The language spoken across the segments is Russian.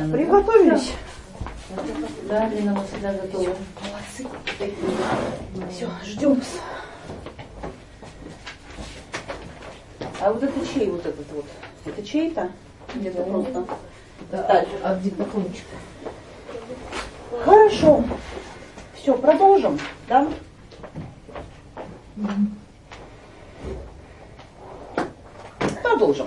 Приготовились? Да, Лена, мы всегда готовы. Молодцы. Все, ждем. А вот это чей вот этот вот? Это чей-то? Или это просто? Да, от диктофончика. Хорошо. Все, продолжим, да? Продолжим.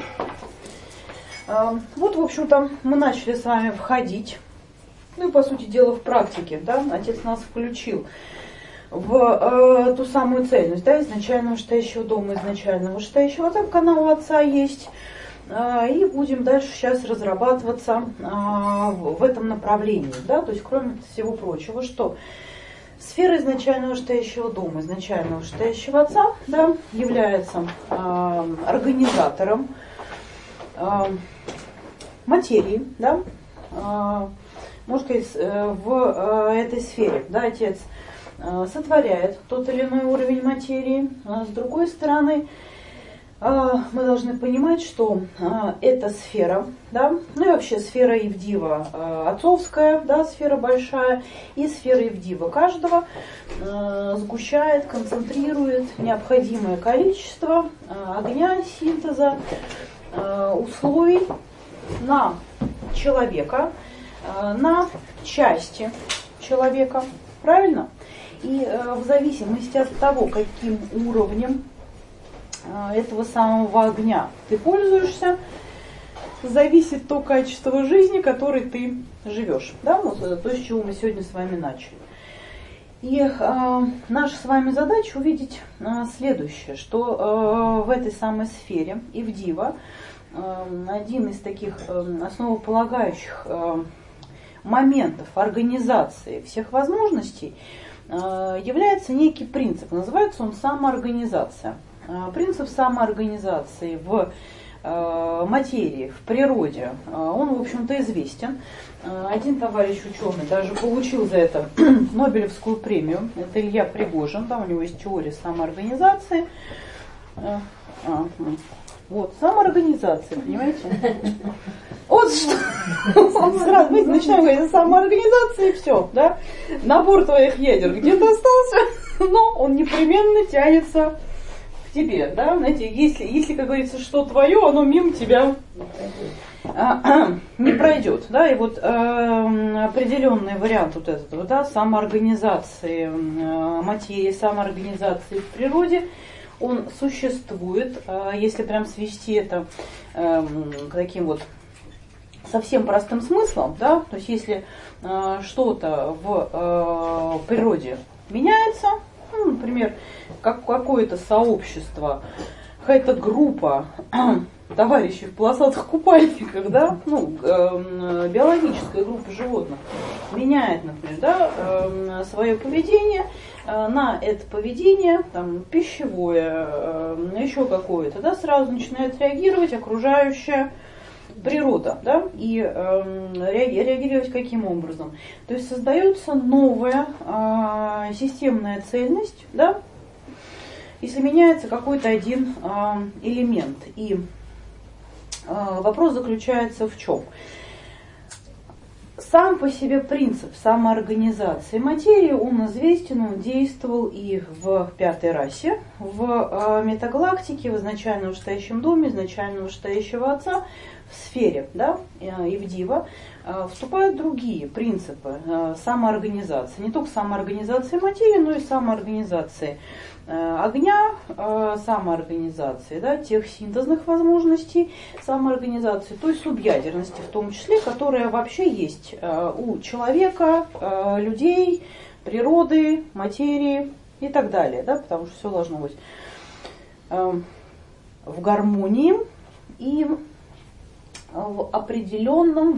Вот, в общем-то, мы начали с вами входить. Ну и, по сути дела, в практике, да, Отец нас включил в ту самую цельность, да, изначального вышестоящего дома, изначального вышестоящего отца, канал у Отца есть. И будем дальше сейчас разрабатываться в этом направлении, да, то есть, кроме всего прочего, что сфера изначального вышестоящего дома, изначального вышестоящего Отца, да, является организатором материи, да, можно сказать, в этой сфере, да, Отец сотворяет тот или иной уровень материи. С другой стороны, мы должны понимать, что эта сфера, да, ну и вообще сфера Евдива отцовская, да, сфера большая, и сфера Евдива каждого сгущает, концентрирует необходимое количество огня, синтеза, условий на человека, на части человека, правильно? И в зависимости от того, каким уровнем этого самого огня ты пользуешься, зависит то качество жизни, которой ты живешь. Да? Вот то, с чего мы сегодня с вами начали. И наша с вами задача увидеть следующее, что в этой самой сфере Евдива один из таких основополагающих моментов организации всех возможностей является некий принцип. Называется он самоорганизация. Принцип самоорганизации в материи, в природе, он, в общем-то, известен. Один товарищ ученый даже получил за это Нобелевскую премию. Это Илья Пригожин. Там у него есть теория самоорганизации. Вот, самоорганизация, понимаете? Вот что. Сразу мы начинаем говорить о самоорганизации, и все, да? Набор твоих ядер где-то остался, но он непременно тянется к тебе, да? Знаете, если, как говорится, что твое, оно мимо тебя не пройдет, да? И вот определенный вариант вот этого, да, самоорганизации материи, самоорганизации в природе, он существует, если прям свести это к таким вот совсем простым смыслом, да, то есть если что-то в природе меняется, ну, например, какое-то сообщество, какая-то группа товарищей в полосатых купальниках, да, ну, биологическая группа животных меняет, например, да, свое поведение, на это поведение, там, пищевое, еще какое-то, да, сразу начинает реагировать окружающая природа, да, и реагировать каким образом? То есть создается новая системная цельность, да, если меняется какой-то один элемент. И вопрос заключается в чем? Сам по себе принцип самоорганизации материи, он известен, он действовал и в пятой расе, в метагалактике, в изначально вышестоящем доме, изначально вышестоящего Отца, в сфере, да, Евдива, вступают другие принципы самоорганизации. Не только самоорганизации материи, но и самоорганизации огня, самоорганизации, да, тех синтезных возможностей самоорганизации, той субъядерности в том числе, которая вообще есть у человека, людей, природы, материи и так далее, да, потому что все должно быть в гармонии и в определенном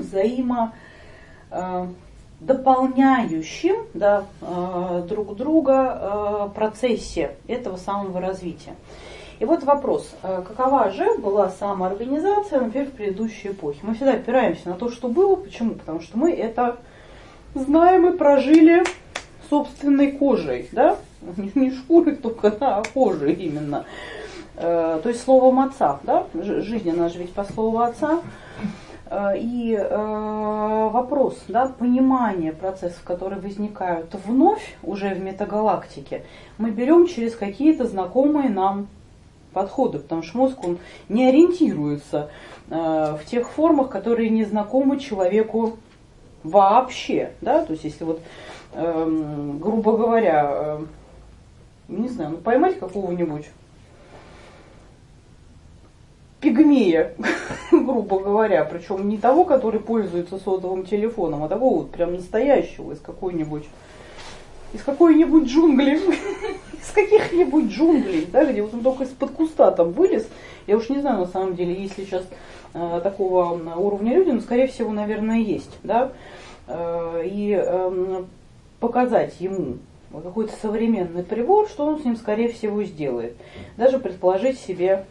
дополняющем, да, друг друга процессе этого самого развития. И вот вопрос, какова же была самоорганизация, например, в предыдущей эпохе? Мы всегда опираемся на то, что было. Почему? Потому что мы это знаем и прожили собственной кожей, да? Не шкурой только, а кожей именно. То есть словом Отца, да? Жизнь, она же ведь по слову Отца. И вопрос вопрос, да, понимания процессов, которые возникают вновь уже в метагалактике, мы берем через какие-то знакомые нам подходы, потому что мозг, он не ориентируется в тех формах, которые не знакомы человеку вообще, да, то есть если вот, грубо говоря, не знаю, ну, поймать какого-нибудь пигмея, грубо говоря, причем не того, который пользуется сотовым телефоном, а того вот прям настоящего из какой-нибудь джунгли, из каких-нибудь джунглей, да, где вот он только из-под куста там вылез. Я уж не знаю, на самом деле, есть ли сейчас такого уровня люди, но, скорее всего, наверное, есть, да, и показать ему какой-то современный прибор, что он с ним, скорее всего, сделает. Даже предположить себе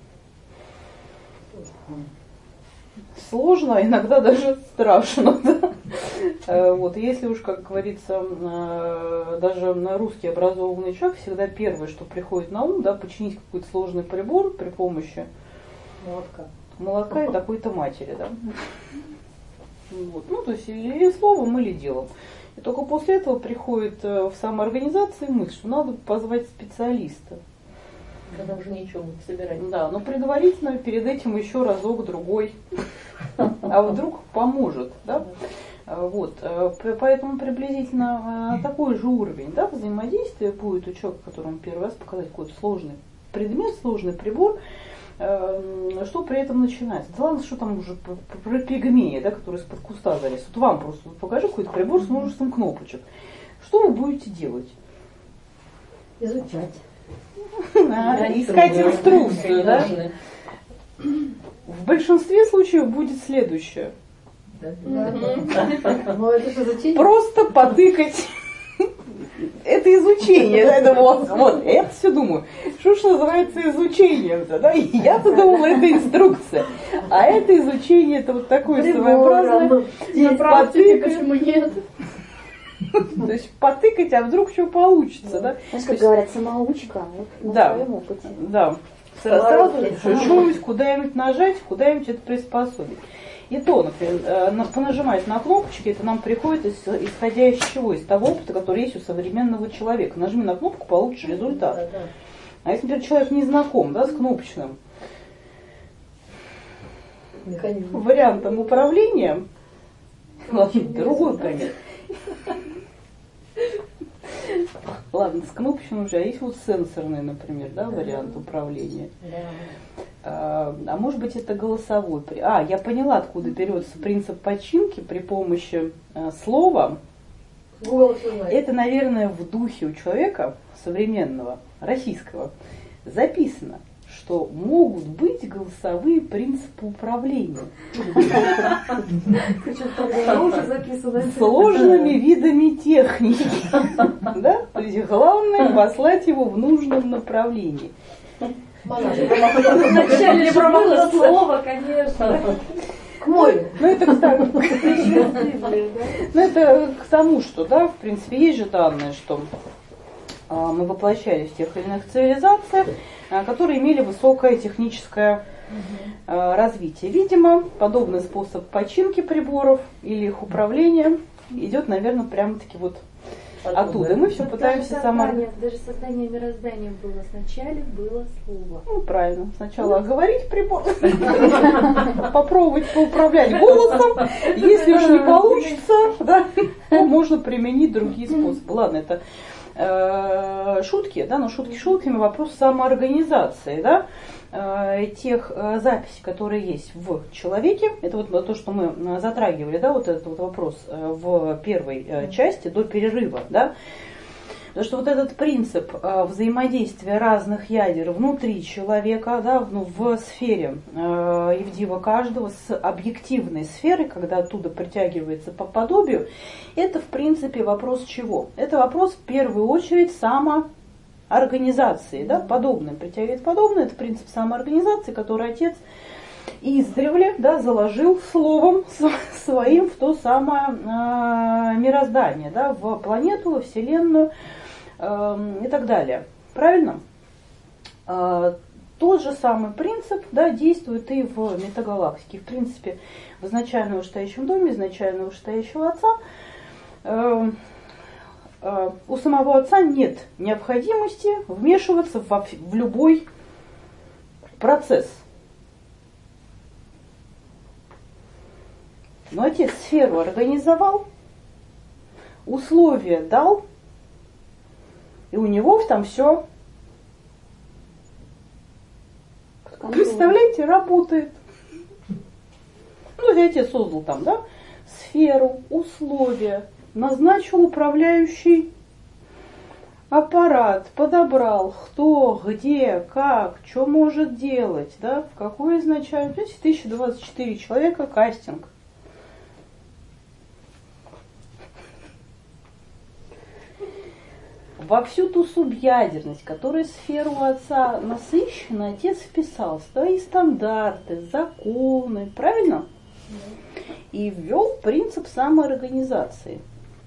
сложно, а иногда даже страшно. Да? Вот, если уж, как говорится, даже русский образованный человек, всегда первое, что приходит на ум, да, починить какой-то сложный прибор при помощи молока и такой-то матери. Да? Вот. Ну, то есть или словом, или делом. И только после этого приходит в самоорганизации мысль, что надо позвать специалиста. Когда уже ничего не собирать. Да, но предварительно перед этим еще разок другой. А вдруг поможет, да? Вот, поэтому приблизительно такой же уровень, да, взаимодействия будет у человека, которому первый раз показать какой-то сложный предмет, сложный прибор, что при этом начинается. Да ладно, что там уже про пигмея, да, который из-под куста залез. Вот вам просто покажу какой-то прибор с множеством кнопочек. Что вы будете делать? Изучать. Искать инструкцию, да? В большинстве случаев будет следующее. Просто потыкать. Это изучение. Это вот, это все думаю. Что ж называется изучением-то, да? Я-то думала, это инструкция. А это изучение, это вот такое своеобразное. Почему нет? То есть потыкать, а вдруг что получится, да? Знаешь, как говорят, самоучка, вот на своем опыте. Да. Сразу что-нибудь куда-нибудь нажать, куда-нибудь это приспособить. И то, например, понажимать на кнопочки, это нам приходит исходя из чего? Из того опыта, который есть у современного человека. Нажми на кнопку, получишь результат. А если, например, человек не знаком, да, с кнопочным вариантом управления, другой пример. Ладно, с кнопочным уже, а есть вот сенсорный, например, да, вариант управления. А может быть, это голосовой. Я поняла, откуда берется принцип починки при помощи слова. Это, наверное, в духе у человека современного, российского, записано, что могут быть голосовые принципы управления сложными видами техники. Да? То есть главное послать его в нужном направлении. Вначале промахнуло слово, конечно. К морю. Ну это, кстати, это к тому, что, да, в принципе, есть же данные, что мы воплощались в тех или иных цивилизациях, которые имели высокое техническое развитие. Видимо, подобный способ починки приборов или их управления идет, наверное, прямо-таки вот оттуда. И мы все пытаемся Даже создание мироздания было. Сначала было слово. Ну, правильно. Сначала оговорить прибор, попробовать поуправлять голосом. Если уж не получится, да, то можно применить другие способы. Ладно, это шутки, да, но шутки шутками, вопрос самоорганизации, да, тех записей, которые есть в человеке. Это вот то, что мы затрагивали, да, вот этот вот вопрос в первой части до перерыва, да. Потому что вот этот принцип взаимодействия разных ядер внутри человека, да, в сфере Евдива каждого с объективной сферой, когда оттуда притягивается по подобию, это в принципе вопрос чего? Это вопрос в первую очередь самоорганизации, да, подобное притягивает подобное, это принцип самоорганизации, который отец издревле, да, заложил словом своим в то самое мироздание, да, в планету, во Вселенную и так далее. Правильно? тот же самый принцип, да, действует и в метагалактике. В принципе, в изначально вышестоящем доме, изначально вышестоящего отца, у самого отца нет необходимости вмешиваться в любой процесс. Но отец сферу организовал, условия дал, и у него там все, представляете, работает. Ну, если отец создал там, да, сферу, условия, назначил управляющий аппарат, подобрал, кто, где, как, что может делать, да, в какой изначально, 1024 человека, кастинг. Во всю ту субъядерность, которой сферу отца насыщена, отец вписал свои стандарты, законы, правильно? И ввел принцип самоорганизации.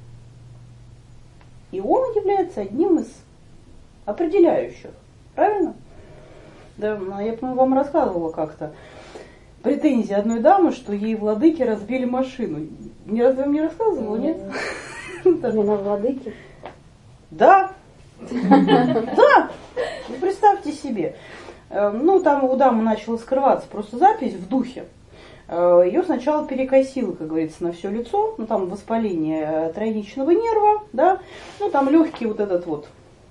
И он является одним из определяющих, правильно? Да, я, по-моему, вам рассказывала как-то претензии одной дамы, что ей владыки разбили машину. Разве вам не рассказывала, нет? Именно владыки. Да, да, ну, представьте себе. Ну, там у дамы начала скрываться просто запись в духе. Ее сначала перекосило, как говорится, на все лицо. Ну, там воспаление тройничного нерва, да. Ну, там легкий вот этот вот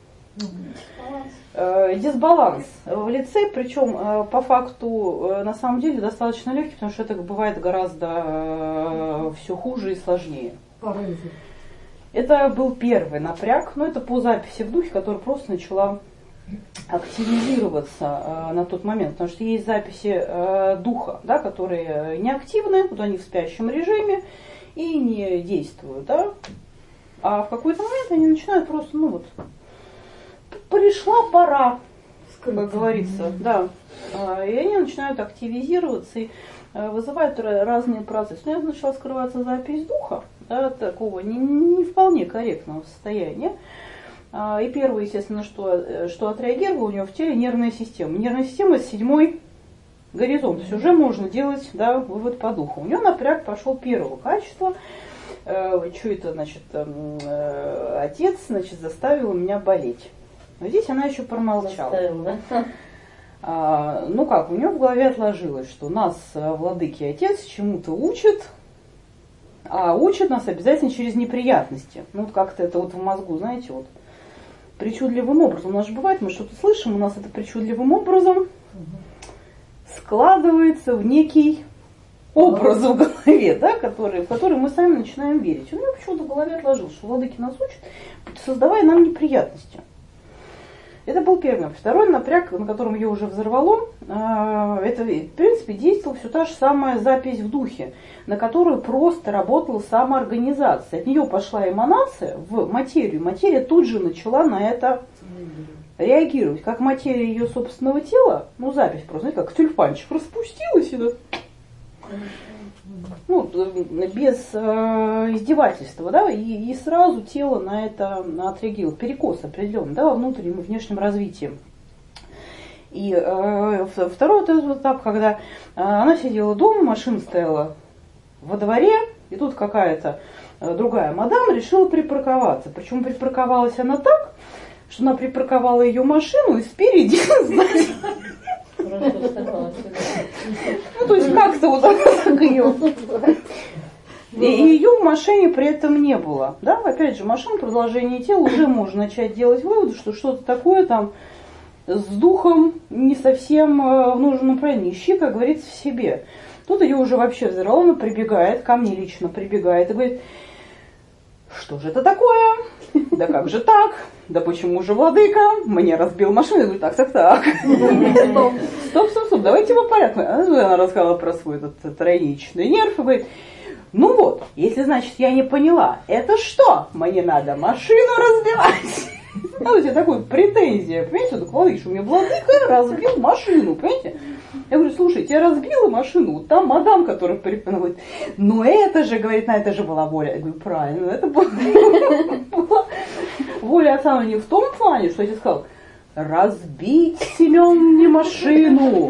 дисбаланс в лице. Причем, по факту, на самом деле, достаточно легкий, потому что это бывает гораздо все хуже и сложнее. Это был первый напряг, но это по записи в духе, которая просто начала активизироваться на тот момент, потому что есть записи духа, да, которые неактивны, вот они в спящем режиме и не действуют, да, а в какой-то момент они начинают просто, ну вот, пришла пора, как говорится, да, и они начинают активизироваться и вызывают разные процессы. Но я начала скрываться запись духа, да, такого не вполне корректного состояния. И первое, естественно, что отреагировало у него в теле нервная система. Нервная система — это 7-й горизонт. То есть уже можно делать, да, вывод по духу. У него напряг пошел первого качества. Что это, значит, отец, значит, заставил меня болеть. Но здесь она еще промолчала. Заставила, да? Ну как, у него в голове отложилось, что нас владыки отец чему-то учит, а учит нас обязательно через неприятности. Ну вот как-то это вот в мозгу, знаете, вот причудливым образом. У нас же бывает, мы что-то слышим, у нас это причудливым образом складывается в некий образ в голове, да, в который мы сами начинаем верить. У него почему-то в голове отложилось, что владыки нас учат, создавая нам неприятности. Это был первый напряг. Второй напряг, на котором ее уже взорвало, это, в принципе, действовала все та же самая запись в духе, на которую просто работала самоорганизация. От нее пошла эманация в материю. Материя тут же начала на это реагировать. Как материя ее собственного тела, ну, запись просто, знаете, как тюльпанчик распустилась и ну, без издевательства, да, и сразу тело на это отреагировало. Перекос определенный, да, во внутреннем и внешнем развитии. И второй этап, когда она сидела дома, машина стояла во дворе, и тут какая-то другая мадам решила припарковаться. Причем припарковалась она так, что она припарковала ее машину и спереди, сзади. Ну, то есть как-то вот так ее. И ее в машине при этом не было. Да? Опять же, машина, продолжение тела, уже можно начать делать выводы, что что-то такое там с духом не совсем в нужном направлении. Ищи, как говорится, в себе. Тут ее уже вообще взорвало, она прибегает, ко мне лично прибегает и говорит: что же это такое? Да как же так? Да почему же владыка мне разбил машину? Я говорю: так. Стоп, давайте по порядку. Она рассказала про свой этот тройничный нерв и говорит: ну вот, если, значит, я не поняла, это что? Мне надо машину разбивать. А у тебя такой претензия, понимаете, вот владыка, что у меня владыка разбил машину, понимаете? Я говорю: слушай, тебя разбила машину, вот там мадам, которая говорит: ну это же, говорит, на это же была воля. Я говорю: правильно, это была воля отца, но не в том плане, что я тебе сказал: разбить Семен мне машину,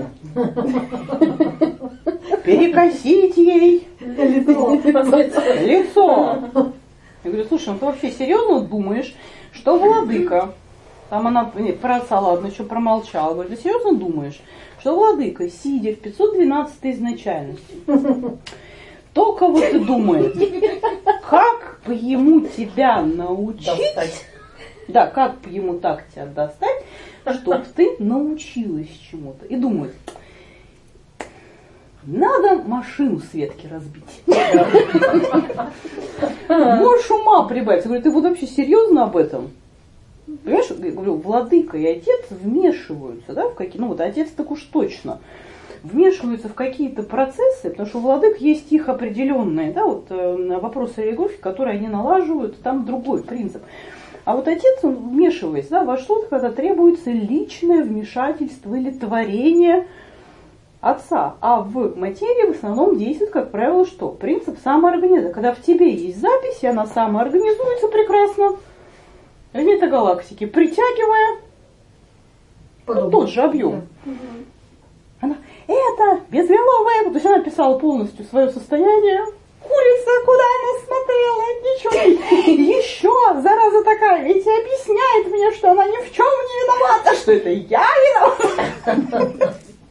перекосить ей лицо. Я говорю, слушай, ну ты вообще серьезно думаешь, что владыка, там она про отца, ладно, еще промолчала, говорит, ты серьезно думаешь, что владыка, сидя в 512 изначальности, только вот и думает, как бы ему тебя научить, достать. Да, как бы ему так тебя достать, чтобы ты научилась чему-то. И думает, надо машину Светке разбить. Можешь ума прибавить. Я говорю, ты вот вообще серьезно об этом? Понимаешь, я говорю, владыка и отец вмешиваются, да, в какие, ну вот отец так уж точно, вмешиваются в какие-то процессы, потому что у владык есть их определенные, да, вот вопросы религии, которые они налаживают, там другой принцип. А вот отец, он вмешивается, да, во что-то, когда требуется личное вмешательство или творение отца. А в материи в основном действует, как правило, что? Принцип самоорганизации. Когда в тебе есть запись, и она самоорганизуется прекрасно, в метагалактике, притягивая тот же объем. Да. Она, это безвеловая, то есть она писала полностью свое состояние. Курица, куда она смотрела, ничего не... Еще, зараза такая, ведь и объясняет мне, что она ни в чем не виновата, что это я виновата.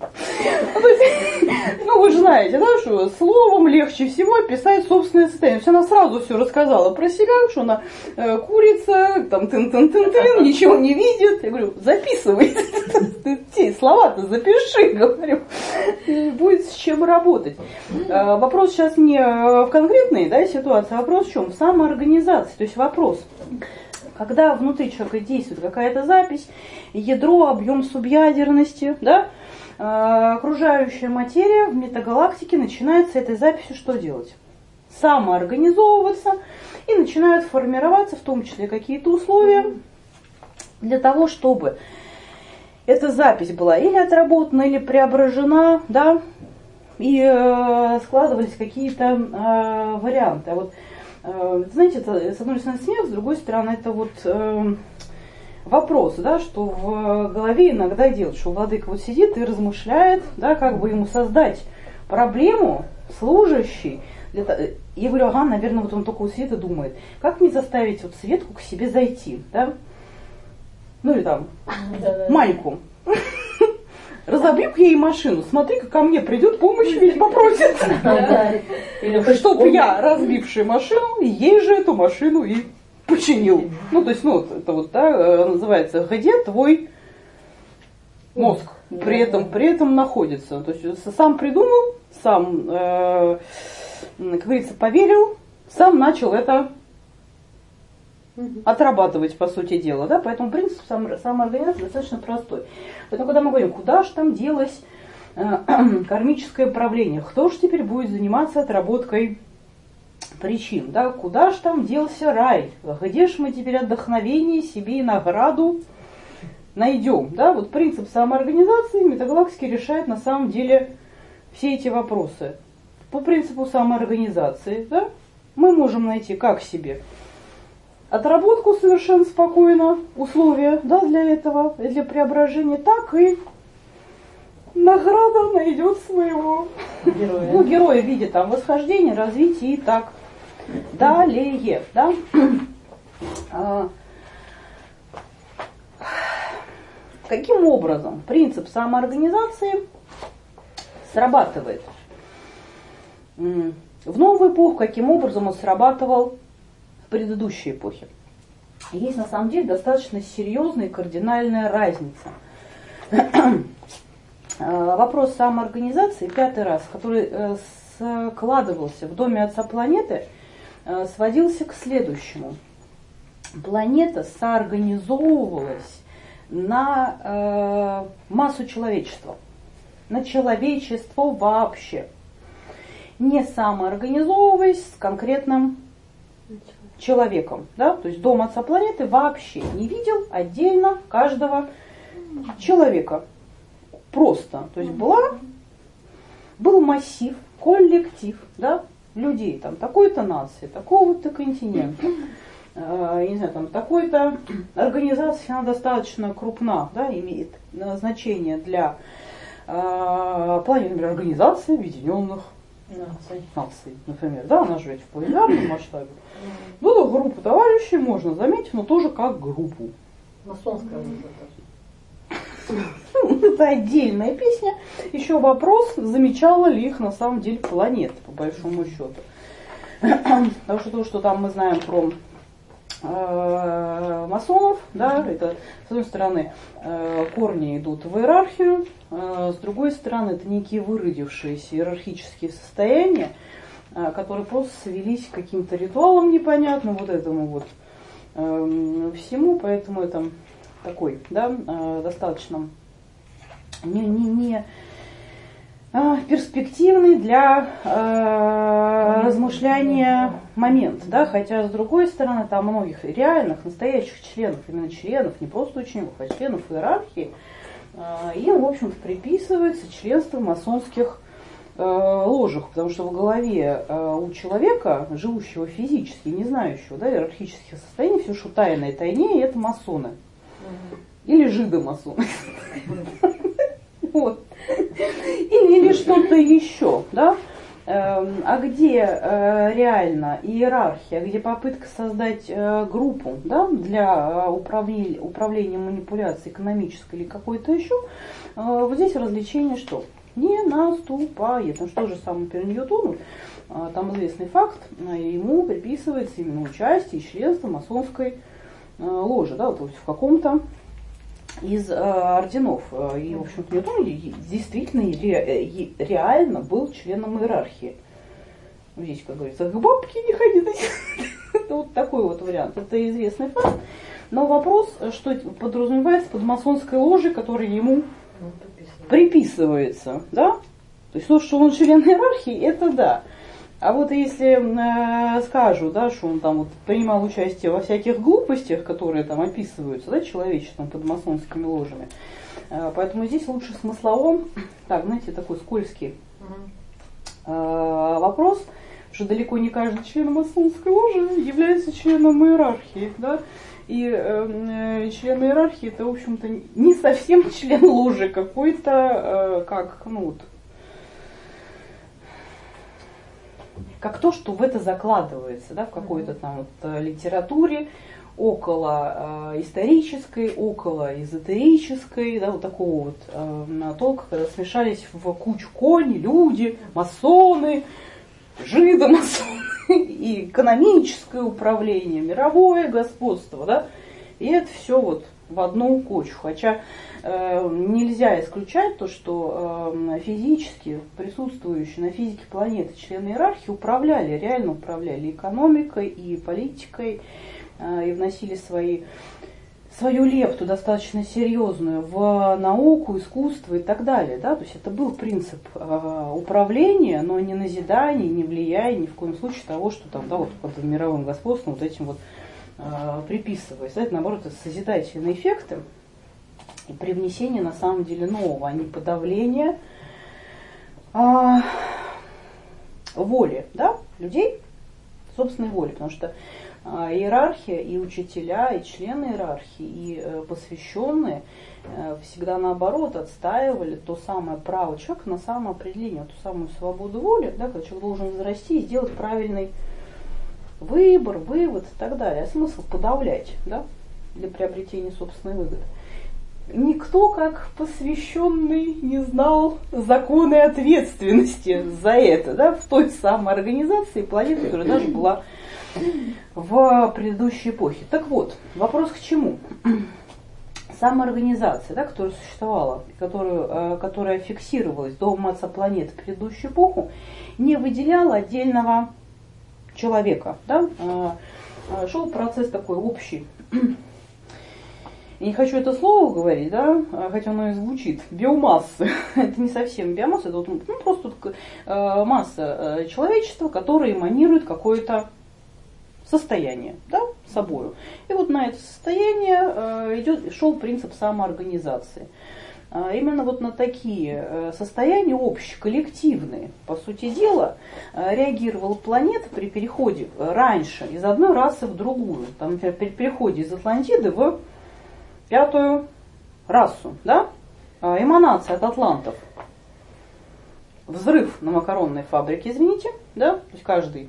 Ну, вы же знаете, да, что словом легче всего описать собственное состояние. То есть она сразу все рассказала про себя, что она курица, там тын-тын-тын-тын, ничего не видит. Я говорю, записывай, ты слова-то запиши, говорю, будет с чем работать. Вопрос сейчас не в конкретной, да, ситуации, а вопрос в чем? В самоорганизации. То есть вопрос, когда внутри человека действует какая-то запись, ядро, объем субъядерности, да, окружающая материя в метагалактике начинает с этой записью что делать? Самоорганизовываться и начинают формироваться в том числе какие-то условия для того, чтобы эта запись была или отработана, или преображена, да, и складывались какие-то варианты. А вот, знаете, это, с одной стороны смех, с другой стороны это вот... вопрос, да, что в голове иногда делают, что владыка вот сидит и размышляет, да, как бы ему создать проблему служащей. Я говорю, ага, наверное, вот он только вот сидит и думает, как мне заставить вот Светку к себе зайти, да? Ну или там, Майку. Разобью-ка ей машину, смотри-ка ко мне придет помощь, ведь попросит. Чтоб я, разбившая машину, ей же эту машину и починил. Ну, то есть, ну, это вот, да, называется, где твой мозг при этом находится. То есть, сам придумал, сам, как говорится, поверил, сам начал это отрабатывать, по сути дела, да, поэтому принцип самоорганизации достаточно простой. Поэтому, когда мы говорим, куда же там делось кармическое правление, кто же теперь будет заниматься отработкой причин, да, куда же там делся рай, где же мы теперь отдохновение себе и награду найдем, да, вот принцип самоорганизации метагалактики решает на самом деле все эти вопросы. По принципу самоорганизации, да, мы можем найти как себе отработку совершенно спокойно, условия, да, для этого, для преображения, так и награда найдет своего героя. Ну, героя в виде там восхождения, развития и так далее, да. Каким образом принцип самоорганизации срабатывает в новую эпоху, каким образом он срабатывал в предыдущей эпохе? Есть на самом деле достаточно серьезная и кардинальная разница. Вопрос самоорганизации, 5-й раз, который складывался в доме отца планеты, сводился к следующему. Планета соорганизовывалась на массу человечества, на человечество вообще, не самоорганизовываясь с конкретным человеком. Да? То есть дом отца планеты вообще не видел отдельно каждого человека. Просто. То есть был массив, коллектив, да, людей там, такой-то нации, такого-то континента. я не знаю, там такой-то организация, она достаточно крупна, да, имеет значение для плане, например, Организации Объединенных Наций, например, да, она же ведь в планетарном масштабе. Ну, да, группу товарищей можно заметить, но тоже как группу. Масонская тоже. Это отдельная песня. Еще вопрос, замечала ли их на самом деле планета, по большому счету. Потому что то, что там мы знаем про масонов, да, это, с одной стороны, корни идут в иерархию, с другой стороны, это некие выродившиеся иерархические состояния, которые просто свелись к каким-то ритуалам непонятным, вот этому вот всему, поэтому это такой, да, достаточно не перспективный для размышляния момент, да, хотя с другой стороны там многих реальных, настоящих членов, именно членов, не просто учеников, а членов иерархии, им, в общем-то, приписывается членство в масонских ложах, потому что в голове у человека, живущего физически, не знающего, да, иерархических состояний, все, что тайное тайнее, это масоны. Или жидомасоны. Вот. Или что-то еще, да? А где реально иерархия, где попытка создать группу, да, для управления манипуляцией экономической или какой-то еще, вот здесь развлечение что? Не наступает. Потому что же самое например, Ньютону, там известный факт, ему приписывается именно участие и членство масонской ложи, да, вот в каком-то из орденов. И, в общем-то, Ньютон действительно реально был членом иерархии. Здесь, как говорится, к бабке не ходи. Это вот такой вот вариант. Это известный факт. Но вопрос, что подразумевается под масонской ложей, которая ему приписывается. Да? То есть то, что он член иерархии, это да. А вот если скажу, да, что он там вот принимал участие во всяких глупостях, которые там описываются, да, человечеством под масонскими ложами, поэтому здесь лучше смысловом, так, знаете, такой скользкий вопрос, что далеко не каждый член масонской ложи является членом иерархии, да, и член иерархии это, в общем-то, не совсем член ложи какой-то, как, ну вот, как то, что в это закладывается, да, в какой-то там вот литературе, около исторической, около эзотерической, да, вот такого вот толка, когда смешались в кучу кони, люди, масоны, жидомасоны, и экономическое управление, мировое господство, да, и это все вот в одну кучу. Хотя нельзя исключать то, что физически присутствующие на физике планеты члены иерархии управляли, реально управляли экономикой и политикой, и вносили свою лепту достаточно серьезную в науку, искусство и так далее. Да? То есть это был принцип управления, но не назидания, не влияния, ни в коем случае того, что там, да, вот под мировым господством вот этим вот приписывается. Это, наоборот, это созидательные эффекты и привнесение на самом деле нового, а не подавление воли, да, людей, собственной воли. Потому что иерархия и учителя, и члены иерархии, и посвященные всегда наоборот отстаивали то самое право человека на самоопределение, ту самую свободу воли, да, когда человек должен возрасти и сделать правильный выбор, вывод и так далее. А смысл подавлять, да, для приобретения собственной выгоды. Никто, как посвященный, не знал законы ответственности за это, да, в той самой организации планеты, которая даже была в предыдущей эпохе. Так вот, вопрос к чему? Самоорганизация, да, которая существовала, которая фиксировалась до масса планеты в предыдущую эпоху, не выделяла отдельного человека. Да? Шел процесс такой общий. Я не хочу это слово говорить, да, хотя оно и звучит, биомассы. Это не совсем биомасса, это вот, ну, просто масса человечества, которая эманирует какое-то состояние, да, собою. И вот на это состояние шел принцип самоорганизации. именно вот на такие состояния общеколлективные, по сути дела, реагировала планета при переходе раньше из одной расы в другую. Там, например, при переходе из Атлантиды в пятую расу, да? Эманация от атлантов. Взрыв на макаронной фабрике, извините, да? То есть каждый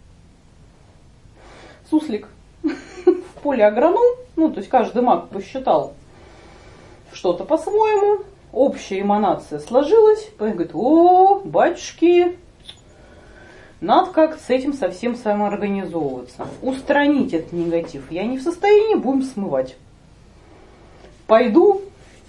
суслик в поле агроном, ну, то есть каждый маг посчитал что-то по-своему, общая эманация сложилась, он говорит: о, батюшки, надо как-то с этим совсем самоорганизовываться, устранить этот негатив. Я не в состоянии, будем смывать. Пойду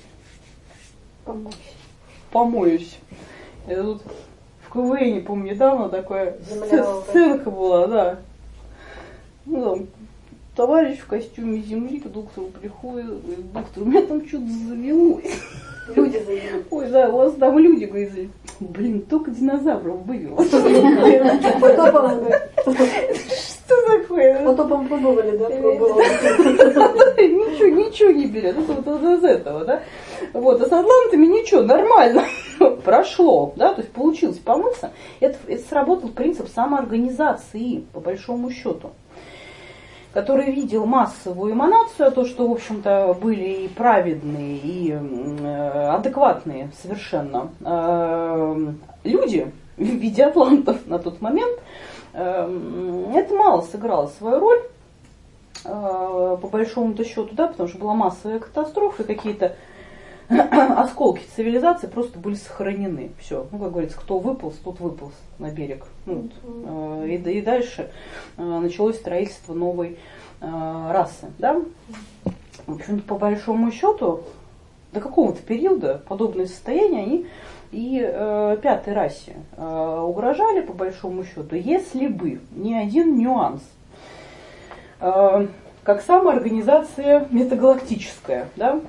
помоюсь. Я тут в КВН, помню, недавно такая сценка была, да. Ну, там, товарищ в костюме земли к доктору приходит, говорит: доктор, у меня там что-то завелось. Люди завелись. Ой, да, у вас там люди, говорит, блин, только динозавров вывел. Потопом, Что такое? потопом пробовали, да? Пробовали. Ничего не берет. Это вот из этого, да. Вот, а с атлантами ничего, нормально прошло, да, то есть получилось помыться. Это сработал принцип самоорганизации, по большому счету, который видел массовую эманацию, то, что, в общем-то, были и праведные, и адекватные совершенно люди в виде атлантов на тот момент, это мало сыграло свою роль, по большому-то счету, да, потому что была массовая катастрофа, и какие-то осколки цивилизации просто были сохранены. Все, ну, как говорится, кто выполз, тот выполз на берег. Ну, вот. И дальше началось строительство новой расы. Да? В общем-то, по большому счету, до какого-то периода подобные состояния они и пятой расе угрожали, по большому счету, если бы не один нюанс. Как самоорганизация метагалактическая, да?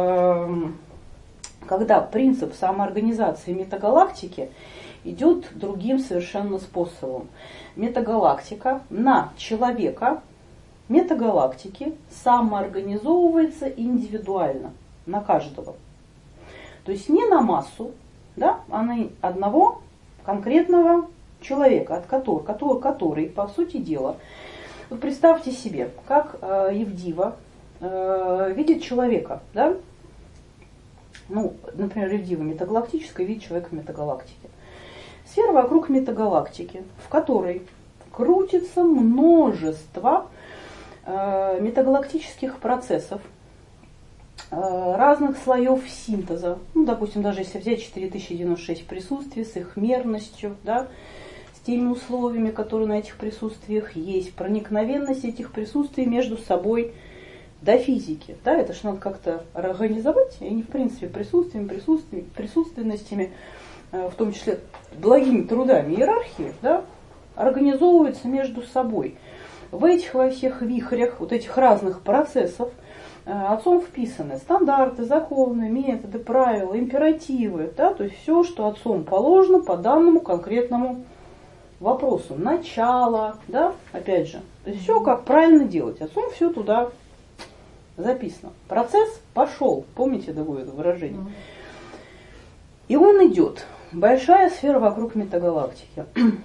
Когда принцип самоорганизации метагалактики идет другим совершенно способом. Метагалактика на человека метагалактики самоорганизовывается индивидуально, на каждого. То есть не на массу, да, а на одного конкретного человека, который, по сути дела, вот представьте себе, как Евдива видит человека, да? Ну, например, Евдива метагалактическая видит человека в метагалактике. Сфера вокруг метагалактики, в которой крутится множество метагалактических процессов, разных слоев синтеза. Ну, допустим, даже если взять 4096 присутствий с их мерностью, да, с теми условиями, которые на этих присутствиях есть, проникновенность этих присутствий между собой до физики. Да, это же надо как-то организовать, и они, в принципе, присутственностями, в том числе благими трудами иерархии, да, организовываются между собой. В этих во всех вихрях, вот этих разных процессов, отцом вписаны стандарты, законы, методы, правила, императивы, да, то есть все, что отцом положено по данному конкретному вопросу. Начало, да, опять же, то есть все, как правильно делать. Отцом все туда записано. Процесс пошел, помните такое выражение? И он идет. Большая сфера вокруг метагалактики.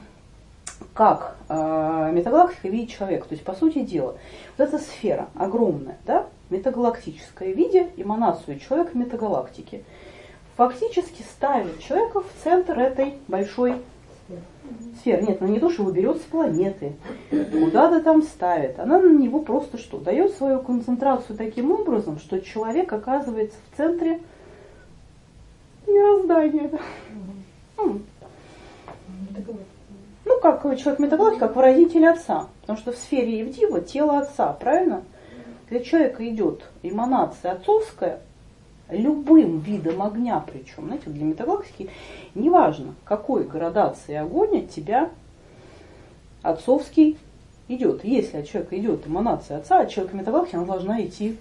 Как метагалактика видит человека. То есть, по сути дела, вот эта сфера огромная, да, метагалактическая, видя эманацию человека метагалактики, фактически ставит человека в центр этой большой сферы. Нет, она не то, что его берет с планеты, куда-то там ставит. Она на него просто что? Дает свою концентрацию таким образом, что человек оказывается в центре мироздания. Ну, как человек метагалактики, как выразитель отца. Потому что в сфере Евдива тело отца, правильно? Когда человека идет эманация отцовская, любым видом огня, причем, знаете, для метагалактики, неважно, какой градации огонь от тебя отцовский идет. Если от человека идет эманация отца, от человека метагалактики, она должна идти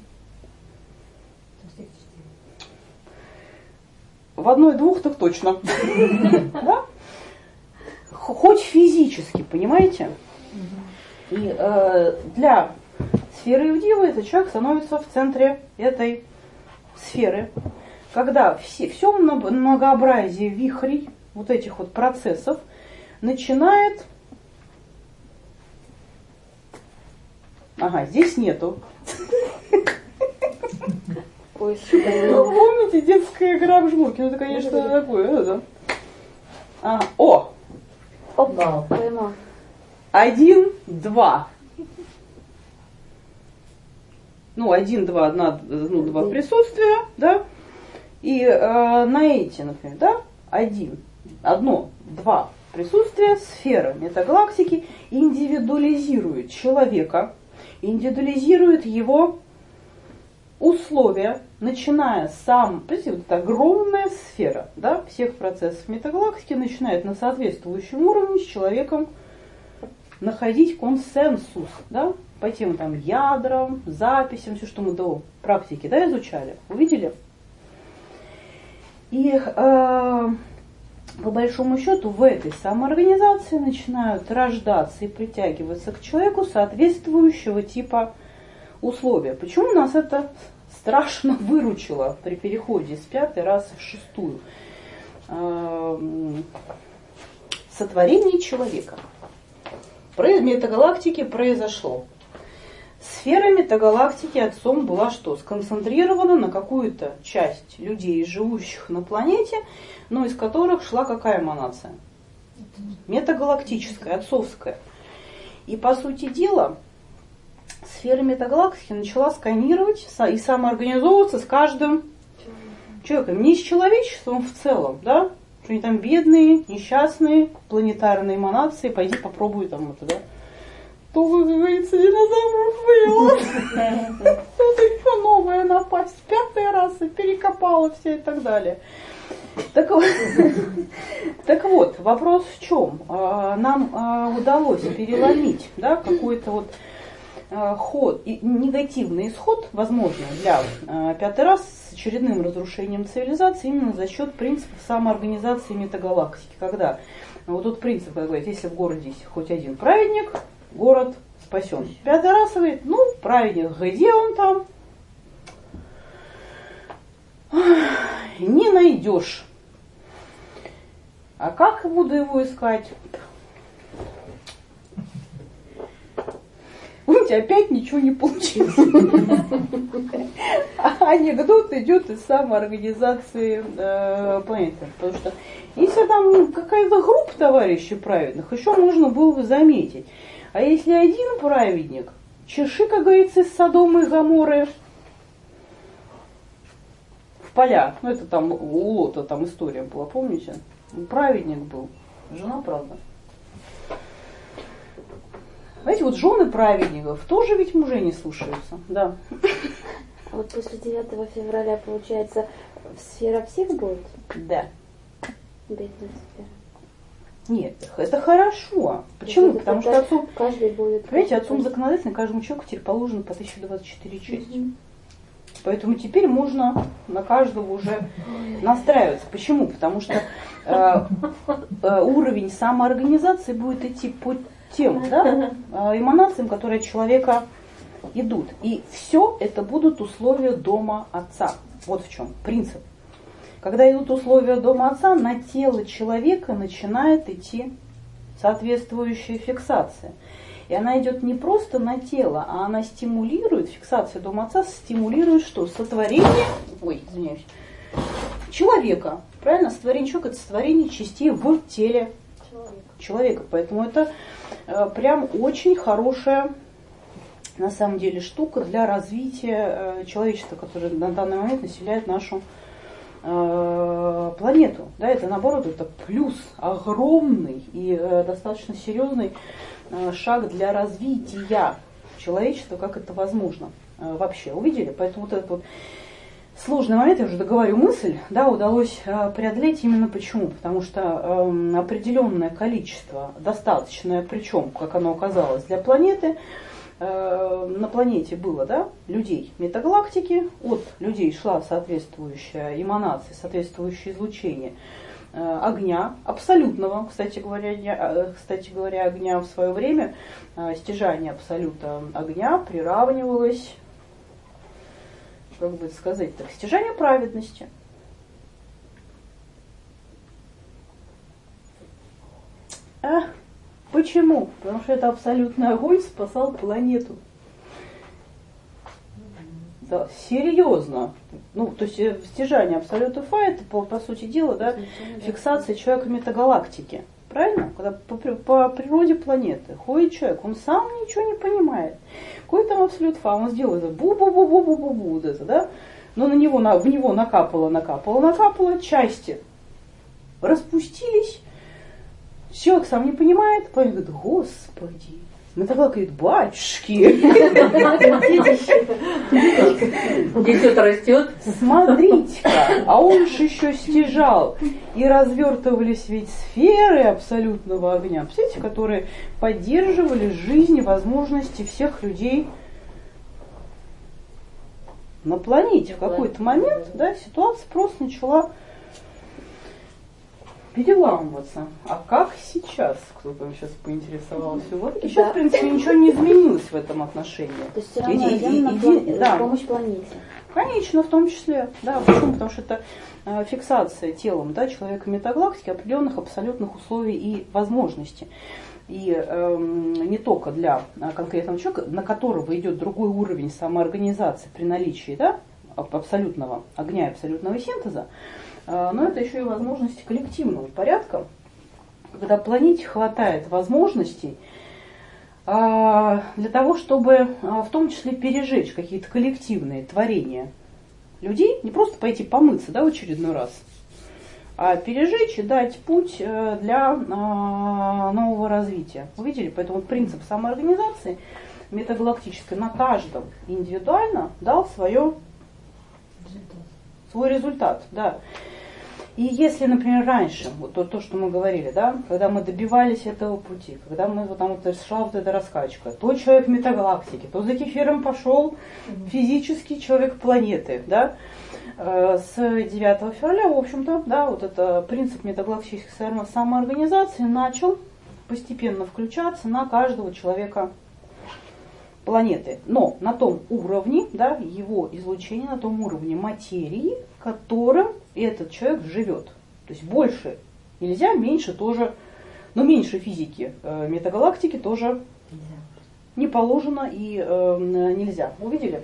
в одной-двух, так точно. Да? Хоть физически, понимаете? И для сферы Евдивы этот человек становится в центре этой сферы. когда все многообразие вихрей, вот этих вот процессов, начинает... Ага, здесь нету. Помните, детская игра в жмурки? Ну, это, конечно, такое. Это. Ага. О! Опа, поймал. 1, 2. Ну, 1, 2, два присутствия, да? И на эти, например, да? 1, 2 присутствия, сфера метагалактики индивидуализирует человека, индивидуализирует его условия, начиная с понимаете, вот эта огромная сфера, да, всех процессов метагалактики начинает на соответствующем уровне с человеком находить консенсус, да, по тем там ядрам, записям, все, что мы до практики, да, изучали, увидели? И по большому счету в этой самоорганизации начинают рождаться и притягиваться к человеку соответствующего типа условия. Почему нас это страшно выручило при переходе с 5-й расы в 6-ю? Сотворение человека. В метагалактике произошло. Сфера метагалактики отцом была что? Сконцентрирована на какую-то часть людей, живущих на планете, но из которых шла какая эманация? Метагалактическая, отцовская. И по сути дела, сфера метагалактики начала сканировать и самоорганизовываться с каждым человеком. Не с человечеством в целом, да? Что они там бедные, несчастные, планетарные эманации, пойди попробуй там это, да? То, как говорится, динозавров вывело. Тут еще новая напасть, 5-я раса перекопала все и так далее. Так вот, вопрос в чем? Нам удалось переломить, да, какой-то вот ход, и негативный исход, возможно, для 5-й расы с очередным разрушением цивилизации именно за счет принципа самоорганизации метагалактики. Когда вот тут принцип, как говорит, если в городе есть хоть один праведник, город спасен. 5-я раса говорит, ну, праведник, где он там? Не найдешь. А как буду его искать? Видите, опять ничего не получилось. Анекдот идет из самоорганизации планеты. Потому что если там какая-то группа товарищей праведных, еще можно было бы заметить. А если один праведник, чеши, как говорится, из Содома и Гоморры в поля. Ну, это там у Лота там история была, помните? Праведник был. Жена, правда. Знаете, вот жены праведников тоже ведь мужей не слушаются. Да. А вот после 9 февраля, получается, сфера всех будет? Да. Бедная сфера. Нет, это хорошо. Почему? Потому что отцу, каждый будет. понимаете, отцом законодательно каждому человеку теперь положено по 1024 части. Поэтому теперь можно на каждого уже настраиваться. Почему? Потому что уровень самоорганизации будет идти по тем, да, эманациям, которые от человека идут. И все это будут условия дома отца. Вот в чем принцип. Когда идут условия дома отца, на тело человека начинает идти соответствующая фиксация. И она идет не просто на тело, а она стимулирует, фиксация дома отца стимулирует что? Сотворение, человека. Правильно? Сотворение человека – это сотворение частей в теле человека. Поэтому это прям очень хорошая, на самом деле, штука для развития человечества, которое на данный момент населяет нашу планету. Да, это наоборот, это плюс огромный и достаточно серьезный шаг для развития человечества, как это возможно вообще. Увидели? Поэтому вот этот вот сложный момент, я уже договорю мысль, да, удалось преодолеть именно почему? Потому что определенное количество, достаточное, причем, как оно оказалось, для планеты, на планете было, да, людей метагалактики, от людей шла соответствующая эманация, соответствующее излучение огня, абсолютного, кстати говоря, огня в свое время, стяжание абсолюта огня приравнивалось, как бы сказать так, стяжание праведности. Почему? Потому что это абсолютный огонь спасал планету. Да, серьезно. Ну, то есть стяжание абсолюта Фа, это по сути дела, да, фиксация человека метагалактики. Правильно? Когда по природе планеты ходит человек, он сам ничего не понимает. Какой там абсолют Фа, он сделал это бу-бу-бу-бу-бу-бу-бу, вот это, да? Но в него накапало, части распустились. Человек сам не понимает, планета говорит, господи. Метагалактика говорит, батюшки. Где-то растет. Смотрите-ка, а он же еще стяжал. И развертывались ведь сферы абсолютного огня, представляете, которые поддерживали жизнь и возможности всех людей на планете. В какой-то момент, да, ситуация просто начала переламываться. А как сейчас? Кто-то сейчас поинтересовался. Вот сейчас, в принципе, ничего не изменилось в этом отношении. То есть все равно идем на помощь планете. Конечно, в том числе. Да, почему? Потому что это фиксация телом, да, человека метагалактики определенных абсолютных условий и возможностей. И не только для конкретного человека, на которого идет другой уровень самоорганизации при наличии, да, абсолютного огня и абсолютного синтеза, но это еще и возможности коллективного порядка, когда планете хватает возможностей для того, чтобы в том числе пережечь какие-то коллективные творения людей, не просто пойти помыться, да, в очередной раз, а пережечь и дать путь для нового развития. Вы видели? Поэтому принцип самоорганизации метагалактической на каждом индивидуально дал свой результат. Да. И если, например, раньше, вот то, что мы говорили, да, когда мы добивались этого пути, когда мы вот там вот шла вот эта раскачка, то человек метагалактики, то за кефиром пошел физический человек планеты, да, с 9 февраля, в общем-то, да, вот это принцип метагалактической самоорганизации начал постепенно включаться на каждого человека планеты. Но на том уровне, да, его излучения, на том уровне материи, которым этот человек живет. То есть больше нельзя, меньше тоже, но меньше физики метагалактики тоже не положено и нельзя. Увидели?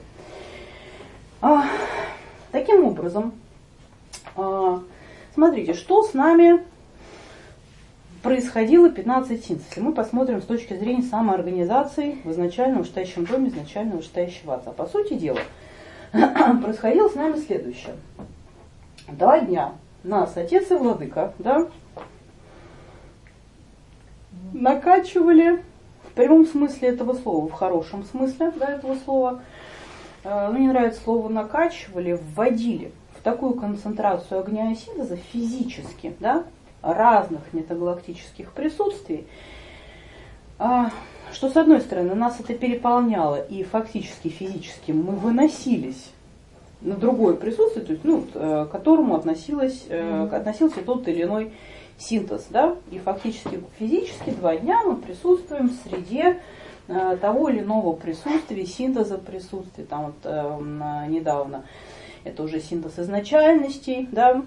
Таким образом, смотрите, что с нами происходило 15 синтез. Если мы посмотрим с точки зрения самоорганизации в изначальном вышестоящем доме изначального вышестоящего отца. По сути дела, происходило с нами следующее. 2 дня нас отец и владыка, да, накачивали в прямом смысле этого слова, в хорошем смысле, да, этого слова. Мне нравится слово накачивали, вводили в такую концентрацию огня и синтеза физически, да, разных метагалактических присутствий, что с одной стороны нас это переполняло, и фактически физически мы выносились на другое присутствие, то есть, ну, к которому относился тот или иной синтез, да, и фактически физически 2 дня мы присутствуем в среде того или иного присутствия, синтеза присутствия, там вот недавно это уже синтез изначальностей, да,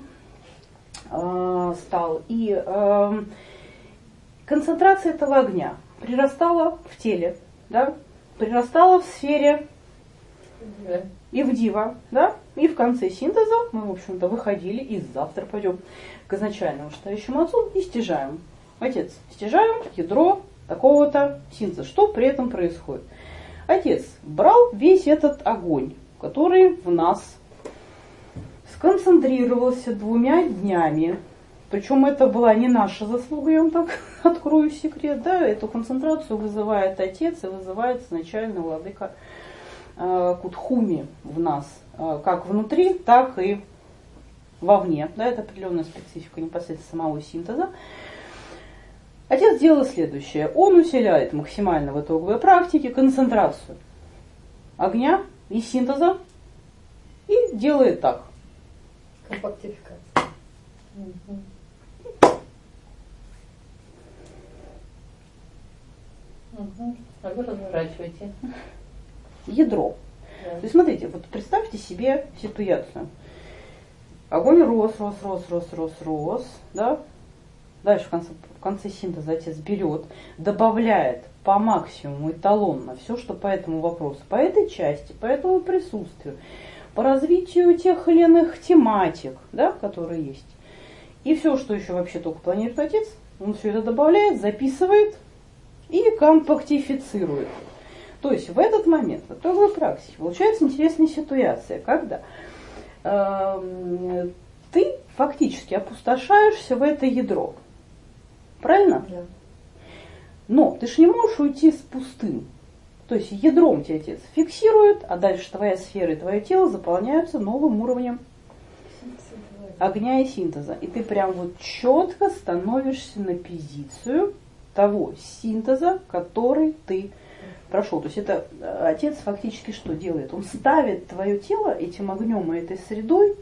стал, и концентрация этого огня прирастала в теле, да, прирастала в сфере и в дива, да, и в конце синтеза мы, в общем-то, выходили, и завтра пойдем к изначальному вышестоящему отцу и стяжаем. Отец, стяжаем ядро такого-то синтеза. Что при этом происходит? Отец брал весь этот огонь, который в нас сконцентрировался 2 днями. Причем это была не наша заслуга, я вам так открою секрет. Да? Эту концентрацию вызывает отец и вызывает изначально владыка Кутхуми в нас. Как внутри, так и вовне. Да? Это определенная специфика непосредственно самого синтеза. Отец делает следующее. Он усиляет максимально в итоговой практике концентрацию огня и синтеза и делает так. Компактификация. А вы разворачиваете. Ядро. Да. То есть смотрите, вот представьте себе ситуацию. Огонь рос, да? Дальше в конце синтеза отец берет, добавляет по максимуму эталонно все, что по этому вопросу, по этой части, по этому присутствию, по развитию тех или иных тематик, да, которые есть. И все, что еще вообще только планирует отец, он все это добавляет, записывает и компактифицирует. То есть в этот момент, в итоговой практике, получается интересная ситуация, когда ты фактически опустошаешься в это ядро. Правильно? Да. Но ты же не можешь уйти с пустым. То есть ядром тебя отец фиксирует, а дальше твоя сфера и твое тело заполняются новым уровнем огня и синтеза. И ты прям вот четко становишься на позицию того синтеза, который ты прошел. То есть это отец фактически что делает? Он ставит твое тело этим огнем и этой средой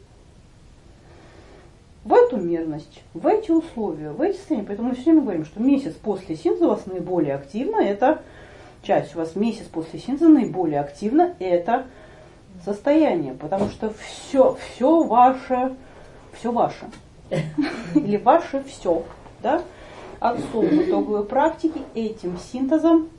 в эту мерность, в эти условия, в эти состояния. Поэтому мы все время говорим, что месяц после синтеза у вас наиболее активно это часть. У вас месяц после синтеза наиболее активно это состояние. Потому что все ваше, или ваше все, да, отцом в итоговой практике этим синтезом